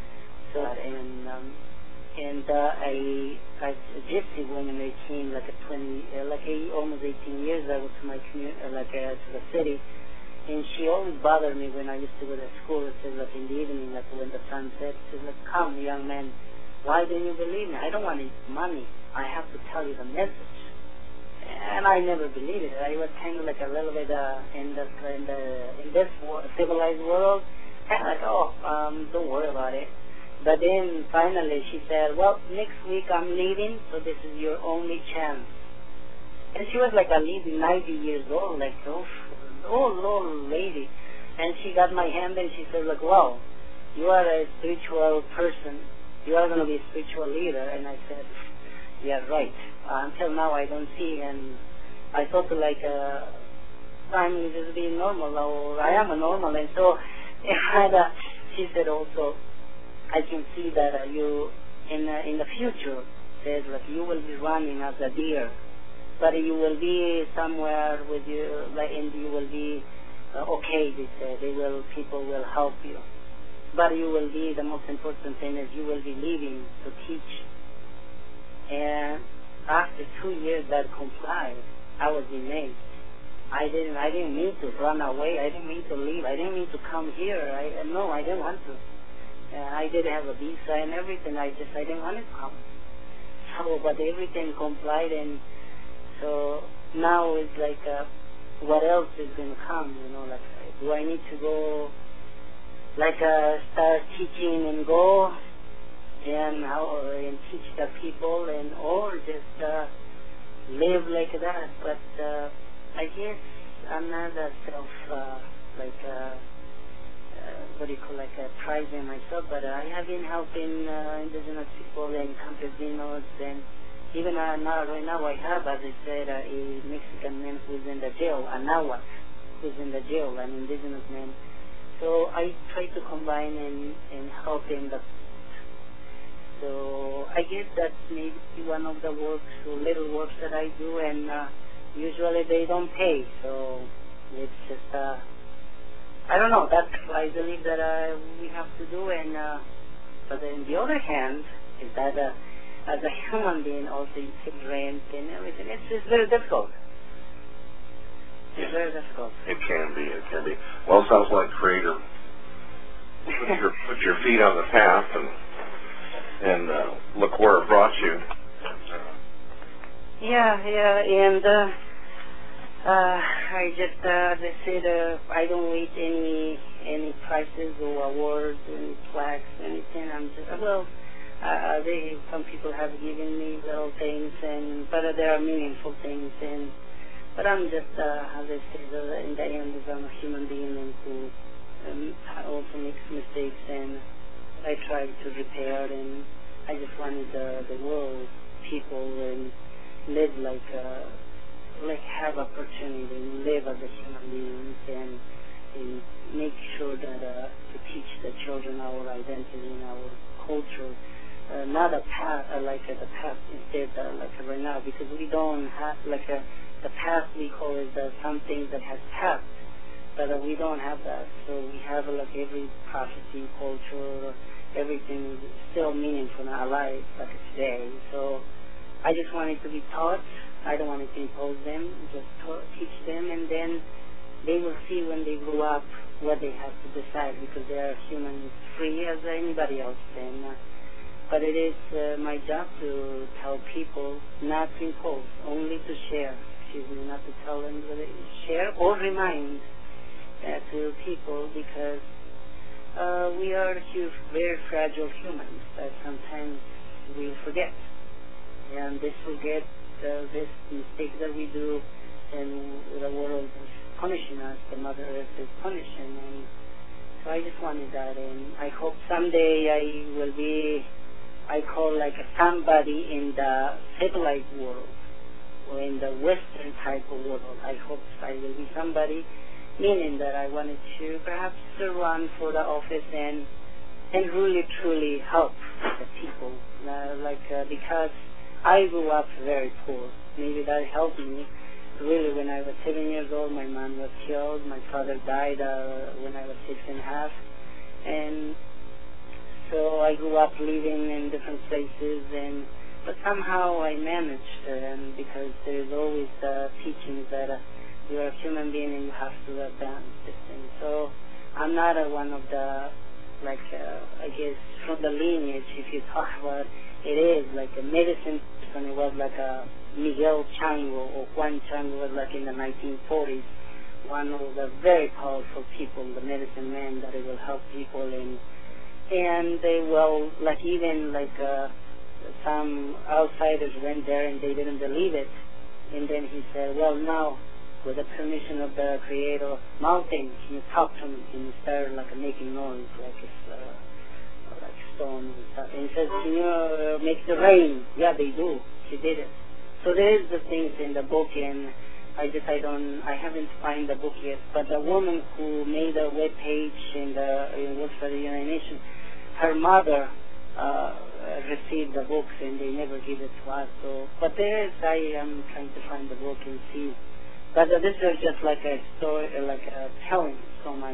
a gypsy woman, they came like almost 18 years ago to my community, to the city, and she always bothered me when I used to go to school. It says like in the evening, like when the sun sets, she says like, come young man, why don't you believe me? I don't want any money. I have to tell you the message. And I never believed it. I was kind of like a little bit in this civilized world, kind of like, don't worry about it. But then finally she said, well, next week I'm leaving, so this is your only chance. And she was like a lady, 90 years old, like old lady. And she got my hand and she said, like, wow, you are a spiritual person. You are going to be a spiritual leader. And I said, yeah, right. Until now I don't see, and I thought like I'm just being normal, or I am a normal, and so she said also, I can see that you in the future says like you will be running as a deer, but you will be somewhere with you, like, and you will be okay. They said people will help you, but you will be, the most important thing is you will be leaving to teach. And after 2 years that complied, I was amazed. I didn't mean to run away. I didn't mean to leave. I didn't mean to come here. I didn't want to. I did have a visa and everything. I didn't want to come. So, but everything complied, and so now it's like, what else is going to come? You know, like, do I need to go, like, start teaching and go? And teach the people, and or just live like that. But I guess I'm not a prizing myself, but I have been helping indigenous people and campesinos, and even now, right now I have, as I said, a Mexican man who's in the jail, a Nahuatl who's in the jail, an indigenous man. So I try to combine and help in the. So I guess that's maybe one of the little works that I do, and usually they don't pay, so it's just, I don't know, that's what I believe that we have to do, and but on the other hand, is that as a human being also you pay rent and everything, it's very difficult. It's very difficult. It can be. Well, it sounds like Creator put your feet on the path, and look where it brought you. Yeah, and I just, as I said, I don't wait any prizes or awards, any plaques, anything. I'm just, some people have given me little things, but there are meaningful things, but I'm just, as I said, in the end, I'm a human being and who also makes mistakes, and I try to repair, and I just wanted the world people and live like have opportunity to live as a human beings and make sure that to teach the children our identity and our culture, not a past the past instead like right now, because we don't have the past we call it something that has passed, but we don't have that. So we have every prophecy, culture, everything is still meaningful and alive like today. So I just want it to be taught. I don't want to impose them, just teach them, and then they will see when they grow up what they have to decide, because they are humans free as anybody else. But it is my job to tell people not to impose, only to share. Not to tell them to share or remind to people, because we are very fragile humans that sometimes we forget. And this forget this mistake that we do, and the world is punishing us, the Mother Earth is punishing. And so I just wanted that, and I hope someday I will be, I call somebody in the civilized world, or in the Western type of world. I hope I will be somebody, meaning that I wanted to perhaps run for the office and really truly help the people, because I grew up very poor. Maybe that helped me. Really, when I was 7 years old, my mom was killed. My father died when I was 6.5, and so I grew up living in different places, but somehow I managed, because there is always teachings that you are a human being and you have to advance this thing. So I'm not one of the, I guess, from the lineage, if you talk about it is like a medicine person. It was like a Miguel Chango or Juan Chango, was in the 1940s, one of the very powerful people, the medicine man that it will help people, and they will even some outsiders went there and they didn't believe it, and then he said, well, now with the permission of the Creator, mountain, can you talk to me? And he started making noise like stones and stuff. And he says, can you make the rain? Yeah, they do. He did it. So there is the things in the book, and I haven't found the book yet. But the woman who made a web page and works for the United Nations, her mother received the books, and they never give it to us. So, but there is, I am trying to find the book and see. But this is just like a story, like a telling from my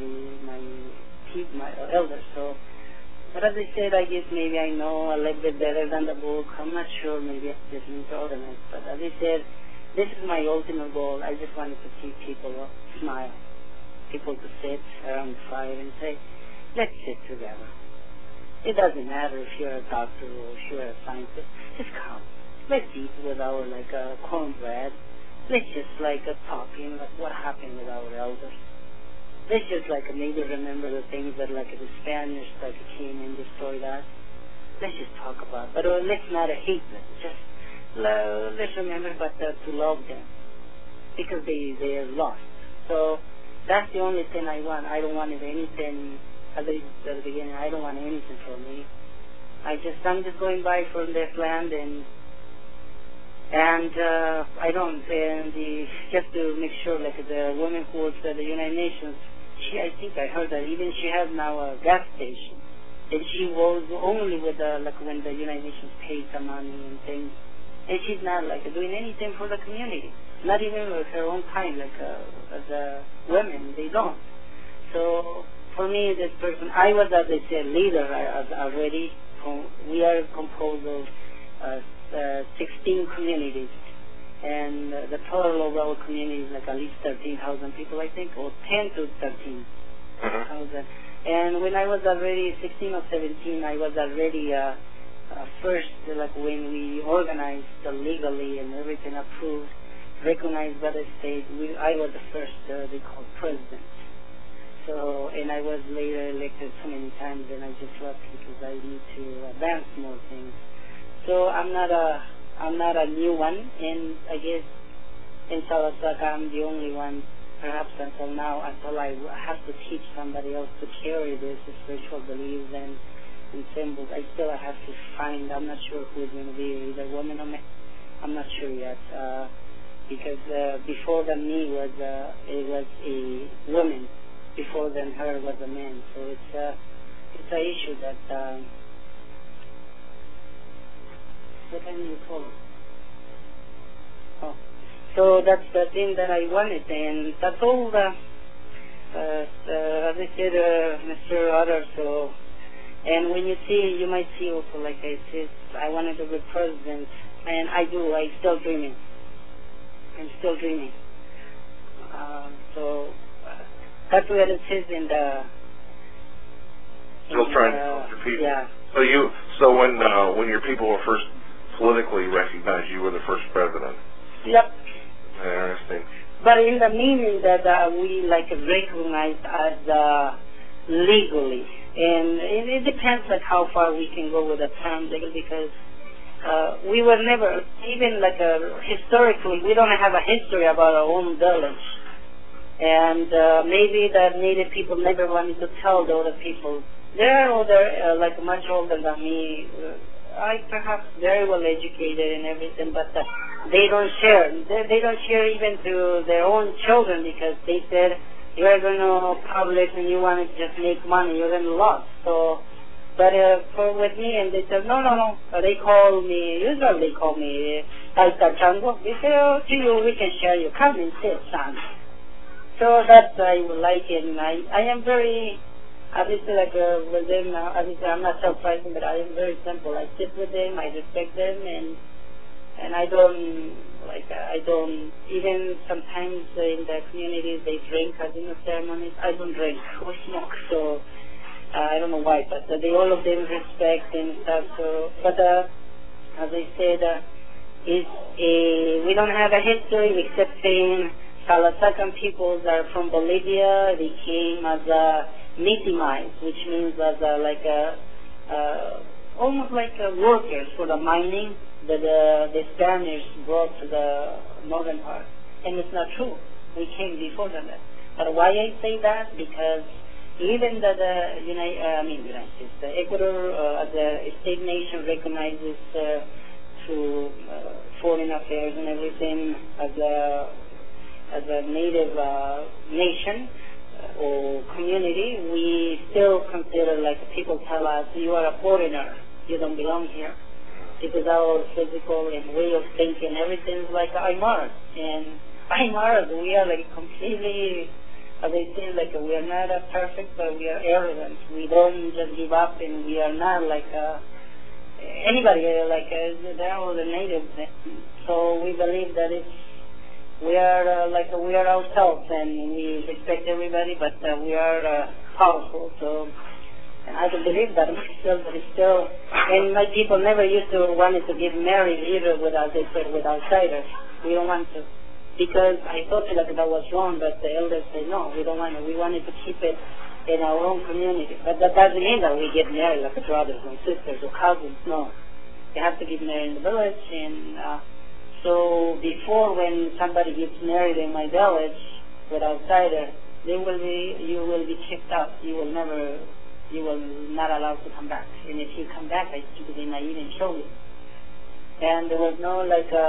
elders. So, but as I said, I guess maybe I know a little bit better than the book. I'm not sure. Maybe I just need to organize. But as I said, this is my ultimate goal. I just wanted to see people smile, people to sit around the fire and say, let's sit together. It doesn't matter if you're a doctor or if you're a scientist. Just come. Let's eat with our cornbread. Let's just talking what happened with our elders. Let's just maybe remember the things that the Spanish came and destroyed us. Let's just talk about it. But let's not hate them. Just let's remember to love them, because they are lost. So that's the only thing I want. I don't want anything. As I said at the beginning, I don't want anything for me. I'm just going by from this land, and I don't. And just to make sure, the woman who works at the United Nations, I think I heard that even she has now a gas station, and she was only with when the United Nations paid some money and things, and she's not doing anything for the community, not even with her own kind, as women, they don't. So for me, this person, I was, as I said, leader already. We are composed of 16 communities, and the total of our community is at least 13,000 people, I think, or 10 to 13,000. And when I was already 16 or 17, I was already first, when we organized legally and everything approved, recognized by the state, I was the first, they called president. So, and I was later elected so many times, and I just left because I need to advance more things. So I'm not a new one, and I guess in Salasaka I'm the only one, perhaps until now, until I have to teach somebody else to carry this spiritual beliefs and symbols. I still have to find. I'm not sure who's going to be either woman or man. I'm not sure yet, because before than me was it was a woman. Before than her was a man. So it's an issue that what can you call it? Oh, so that's the thing that I wanted, and that's all. As I said, Mr. Otter. So, and when you see, you might see also, like I said, I wanted to be president, and I do. I'm still dreaming. I'm still dreaming. So that's what it says in the. Still trying to help your people. Yeah. So when your people were first politically recognized, you were the first president. Yep. Interesting. But in the meaning that we like recognized as legally, and it depends like how far we can go with the term legal, because we were never, even like historically, we don't have a history about our own village, and maybe the Native people never wanted to tell the other people. They're older, like much older than me. I perhaps very well educated and everything, but they don't share. They don't share even to their own children, because they said, you're going to publish and you want to just make money, you're going to lose. So, but with me, and they said, no. They call me, usually they call me Taita Chango. They say, oh, to you, we can share you. Come and sit, son. So that's I would like it, and I am very, obviously, like with them, obviously I'm not surprising, but I am very simple. I sit with them, I respect them, and I don't, even sometimes in the communities they drink as in the ceremonies. I don't drink or smoke, so I don't know why, but they all of them respect and stuff. So, but as I said, we don't have a history except saying Salasacan peoples are from Bolivia. They came as mitimized, which means as almost like workers for the mining that the Spanish brought to the northern part. And it's not true. We came before them. But why I say that? Because even the United States, the Ecuador as a state nation recognizes through foreign affairs and everything as a native nation or community, we still consider, like people tell us, you are a foreigner, you don't belong here. Because our physical and way of thinking, everything is like Aymaras. And Aymaras, we are like completely, as I say, like we are not perfect, but we are arrogant. We don't just give up, and we are not like anybody, they're all the natives. So we believe that we are ourselves, and we respect everybody, but we are powerful. So, and I don't believe that myself, but it's still, and my people never used to wanted to get married either with outsiders. We don't want to, because I thought that was wrong, but the elders said no, we don't want to. We wanted to keep it in our own community. But that doesn't mean that we get married like brothers and sisters or cousins. No, you have to get married in the village. And so before, when somebody gets married in my village with outsider, you will be kicked out. You will not allowed to come back. And if you come back, I think they might even kill you. And there was no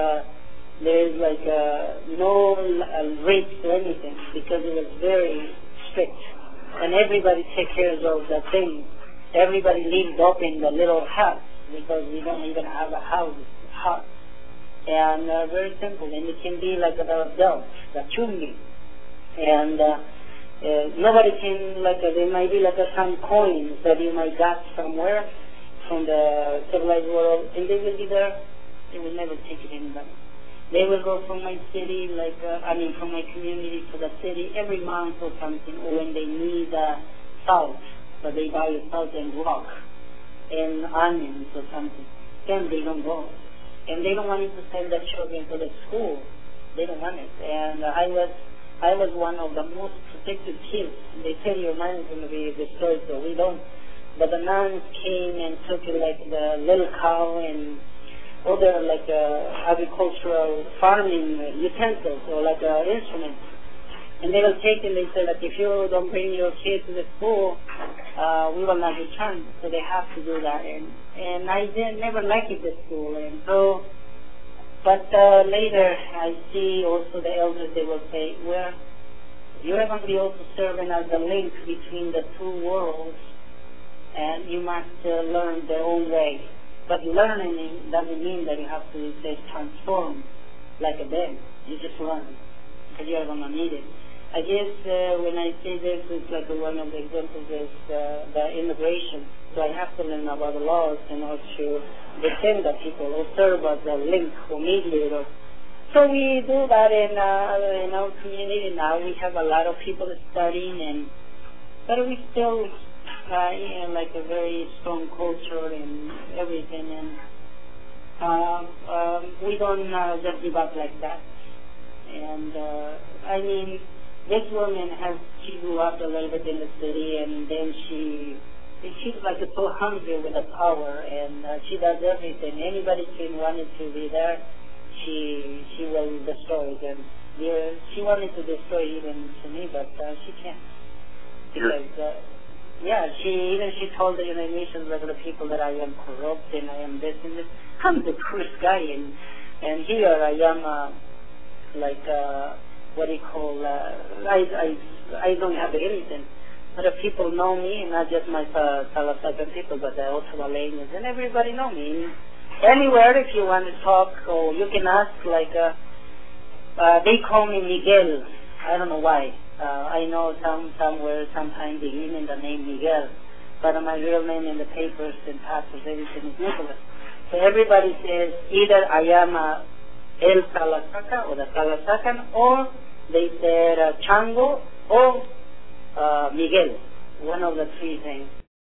no rates or anything, because it was very strict. And everybody takes care of the things. Everybody lives up in the little house, because we don't even have a house. And very simple. And it can be like the belt, the chungi. And nobody can, there might be some coins that you might got somewhere from the civilized world, and they will be there. They will never take it anybody. They will go from my city, from my community to the city every month or something, or when they need salt, so they buy salt and rock and onions or something. Then they don't go. And they don't want you to send their children to the school. They don't want it. And I was one of the most protected kids. They tell your mind is going to be destroyed, so we don't. But the nuns came and took the little cow and other agricultural farming utensils or instruments. And they will take and they say that if you don't bring your kid to the school, we will not return. So they have to do that. And I never liked the school. And so, but later I see also the elders, they will say, well, you're going to be also serving as the link between the two worlds, and you must learn their own way. But learning doesn't mean that you have to say transform like a bed. You just learn, because you're going to need it. I guess when I say this, it's like one of the examples is the immigration. So I have to learn about the laws in order to defend the people or serve as a link or mediator. So we do that in our community now. We have a lot of people studying, but we still like a very strong culture and everything, and we don't just give up like that. And I mean, this woman she grew up a little bit in the city, and then she's like so hungry with the power, and she does everything. Anybody can wanted to be there, she will destroy it. And she wanted to destroy even to me, but she can't, because she told the United Nations regular people that I am corrupt and I am this and this. I'm the first guy, and here I am what do you call? I don't have anything. But if people know me, not just my Talasacan people, but the Ottawa-Lanes, and everybody know me. Anywhere, if you want to talk, or you can ask, they call me Miguel. I don't know why. I know somewhere, sometimes they give me the name Miguel, but my real name in the papers and passports, everything is Nicholas. So everybody says either I am El Talasaca or the Talasacan, or they said Chango or Miguel, one of the three things.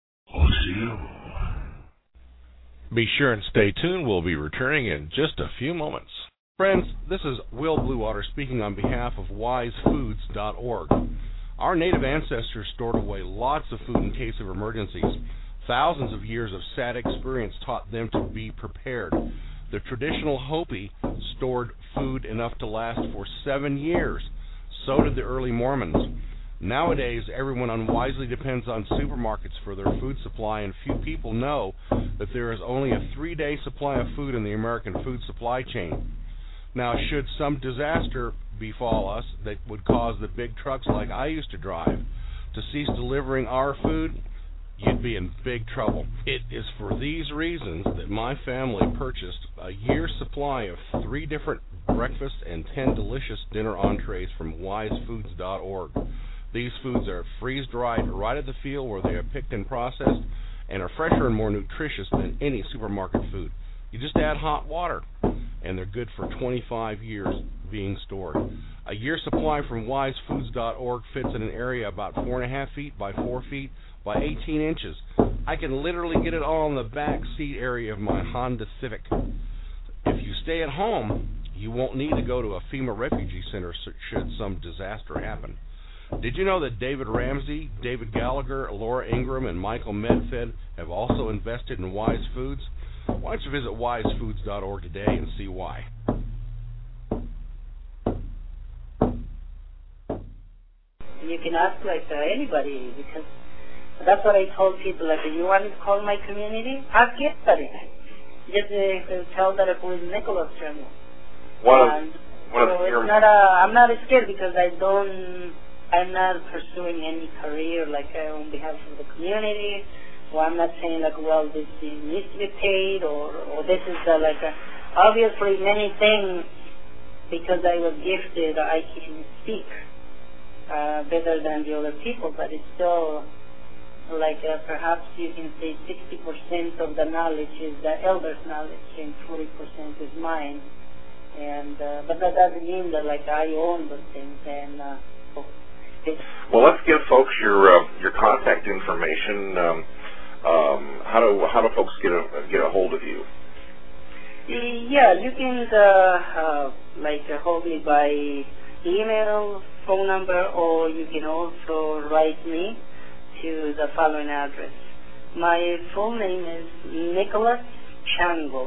Be sure and stay tuned. We'll be returning in just a few moments. Friends, this is Will Bluewater speaking on behalf of WiseFoods.org. Our native ancestors stored away lots of food in case of emergencies. Thousands of years of sad experience taught them to be prepared. The traditional Hopi stored food enough to last for 7 years. So did the early Mormons. Nowadays, everyone unwisely depends on supermarkets for their food supply, and few people know that there is only a 3-day supply of food in the American food supply chain. Now, should some disaster befall us that would cause the big trucks like I used to drive to cease delivering our food, you'd be in big trouble. It is for these reasons that my family purchased a year's supply of 3 different breakfast and 10 delicious dinner entrees from WiseFoods.org. These foods are freeze-dried right at the field where they are picked and processed, and are fresher and more nutritious than any supermarket food. You just add hot water, and they're good for 25 years being stored. A year's supply from WiseFoods.org fits in an area about 4.5 feet by 4 feet by 18 inches. I can literally get it all in the back seat area of my Honda Civic. If you stay at home, you won't need to go to a FEMA refugee center should some disaster happen. Did you know that David Ramsey, David Gallagher, Laura Ingram, and Michael Medfed have also invested in Wise Foods? Why don't you visit WiseFoods.org today and see why. You can ask anybody, because that's what I told people. If you want to call my community, ask anybody. Just tell that who is Nicholas Tremble. I'm not scared, because I'm not pursuing any career on behalf of the community, or I'm not saying this needs to be paid, or this is obviously many things, because I was gifted, I can speak better than the other people, but it's still perhaps you can say 60% of the knowledge is the elders' knowledge and 40% is mine, and but that doesn't mean that I own those things. And well, let's give folks your contact information. How do folks get a hold of you? Yeah, you can hold me by email, phone number, or you can also write me to the following address. My full name is Nicholas Chango,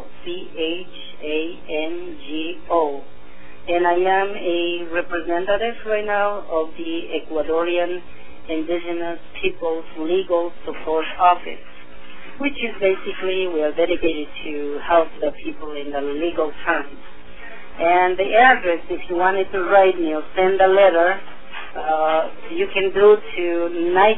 Chango, and I am a representative right now of the Ecuadorian Indigenous Peoples Legal Support Office, which is basically we are dedicated to help the people in the legal terms. And the address, if you wanted to write me or send a letter, you can go to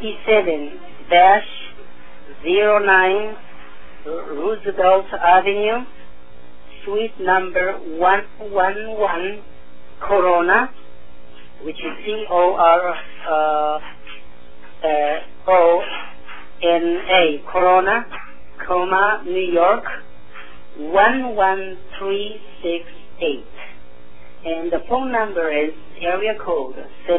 97-09 Roosevelt Avenue, suite number 111, Corona, which is C-O-R-O-N-A, Corona, New York, 11368. And the phone number is area code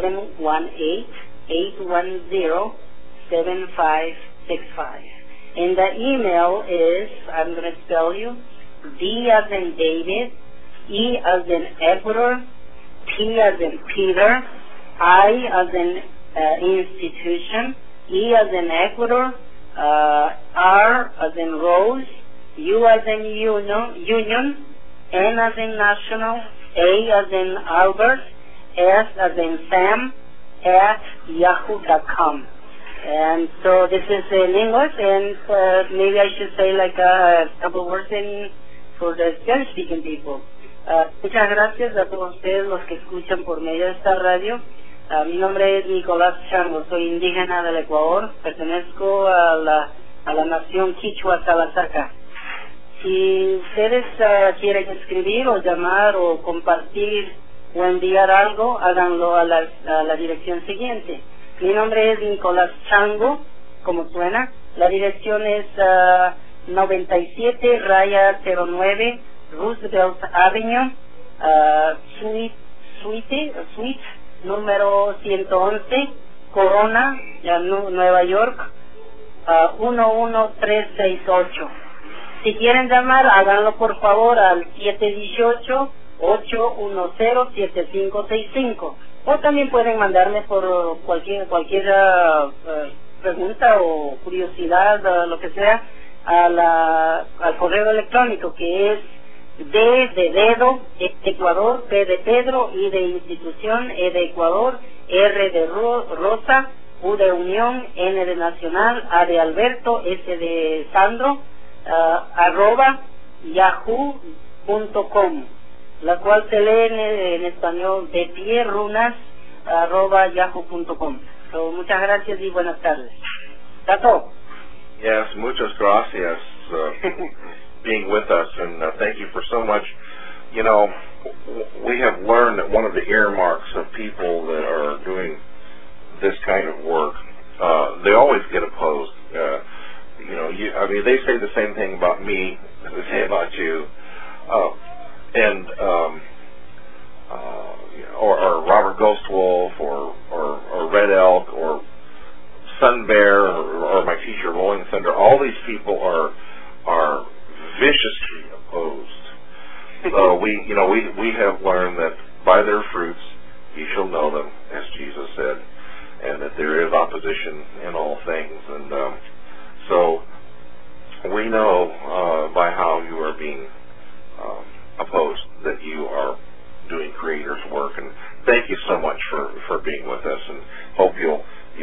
718-810-7565. And the email is, I'm going to spell you, D as in David, E as in Ecuador, P as in Peter, I as in institution, E as in Ecuador, R as in Rose, U as in Union, N as in National, A as in Albert, S as in Sam, at yahoo.com. And so this is in English, and maybe I should say like a couple words for the Spanish-speaking people. Muchas gracias a todos ustedes los que escuchan por medio de esta radio. Mi nombre es Nicolás Chango, soy indígena del Ecuador, pertenezco a la nación Quichua Salazaca. Si ustedes quieren escribir o llamar o compartir o enviar algo, háganlo a la dirección siguiente. Mi nombre es Nicolás Chango, como suena. La dirección es 97-09 Roosevelt Avenue, suite número 111, Corona, Nueva York, 11368. Si quieren llamar, háganlo por favor al 718-810-7565. O también pueden mandarme por cualquier pregunta o curiosidad, lo que sea, al correo electrónico, que es D de dedo, Ecuador, P de Pedro, I de institución, E de Ecuador, R de Rosa, U de Unión, N de Nacional, A de Alberto, S de Sandro, @yahoo.com, la cual se lee en español de pie runas @yahoo.com. So, muchas gracias y buenas tardes. Tato. Yes, muchas gracias being with us, and thank you for so much. You know, we have learned that one of the earmarks of people that are doing this kind of work, they always get opposed. They say the same thing about me as they say about you, or Robert Ghostwolf, or Red Elk, or Sun Bear, or my teacher Rolling Thunder. All these people are viciously opposed. So we have learned that by their fruits you shall know them, as Jesus said, and that there is opposition in all things. And so we know by how you are being opposed that you are doing Creator's work. And thank you so much for being with us, and hope you'll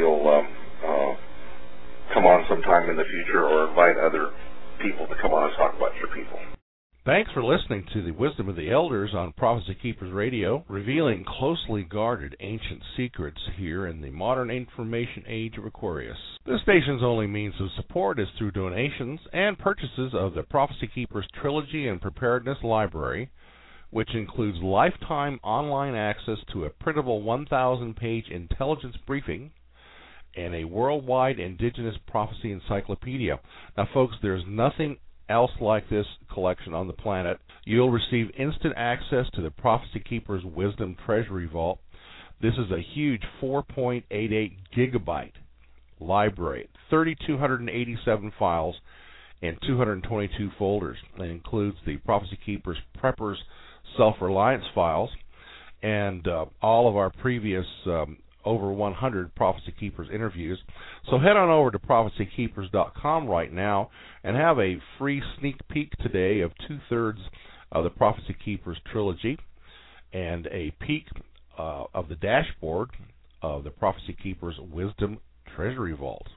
come on sometime in the future, or invite other people to come on and talk about your people. Thanks for listening to the Wisdom of the Elders on Prophecy Keepers Radio, revealing closely guarded ancient secrets here in the modern information age of Aquarius. This station's only means of support is through donations and purchases of the Prophecy Keepers Trilogy and Preparedness Library, which includes lifetime online access to a printable 1,000-page intelligence briefing and a worldwide indigenous prophecy encyclopedia. Now, folks, there's nothing else like this collection on the planet. You'll receive instant access to the Prophecy Keepers Wisdom Treasury Vault. This is a huge 4.88 gigabyte library, 3,287 files, and 222 folders. It includes the Prophecy Keepers Preppers Self-Reliance files and all of our previous over 100 Prophecy Keepers interviews. So head on over to prophecykeepers.com right now and have a free sneak peek today of 2/3 of the Prophecy Keepers trilogy and a peek of the dashboard of the Prophecy Keeper's Wisdom Treasury Vault.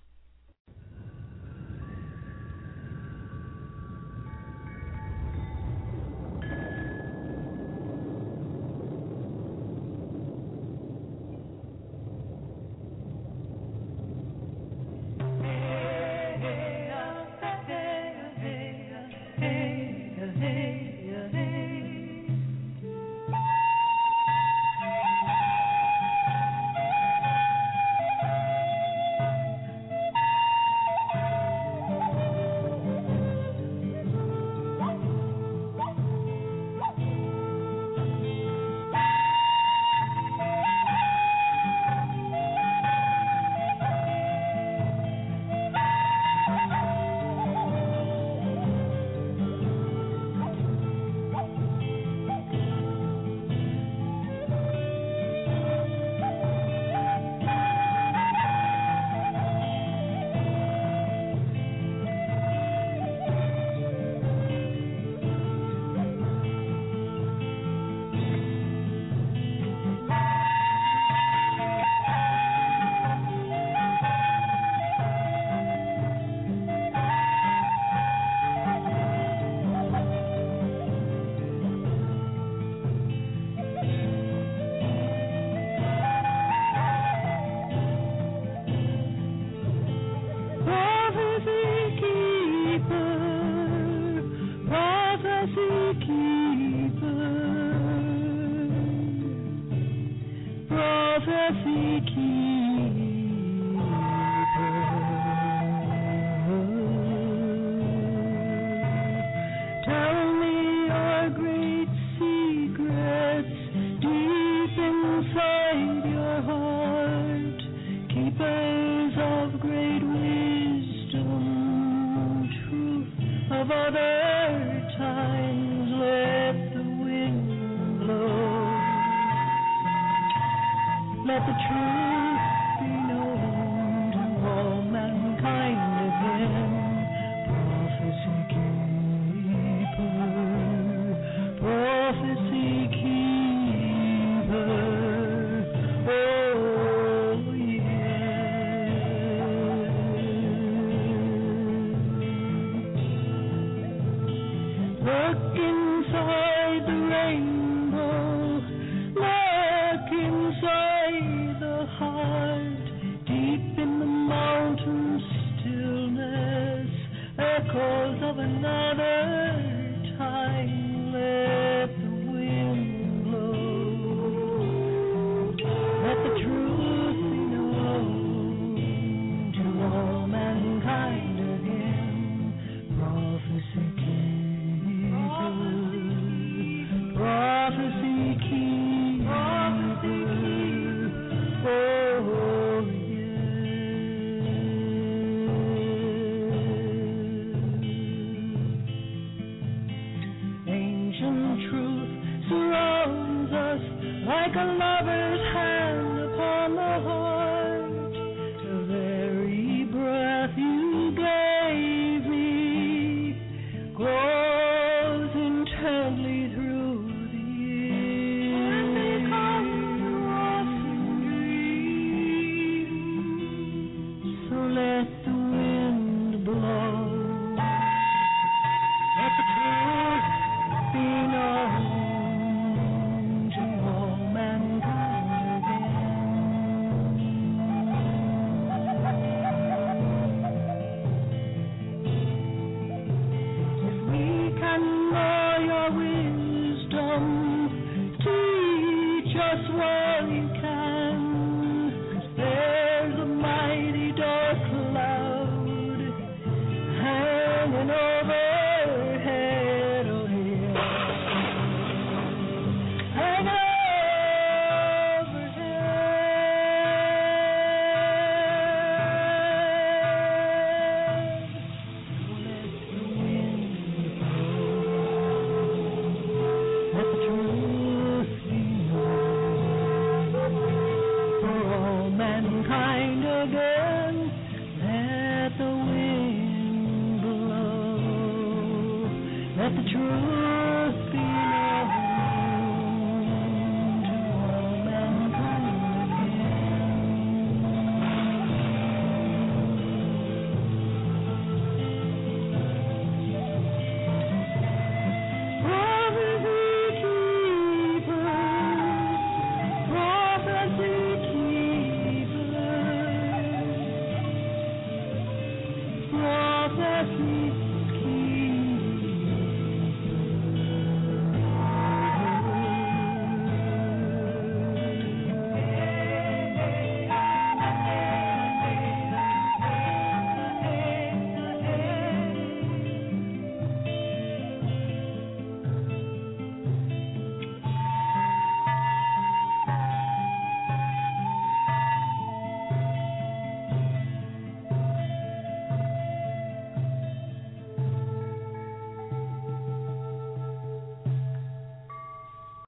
bless me.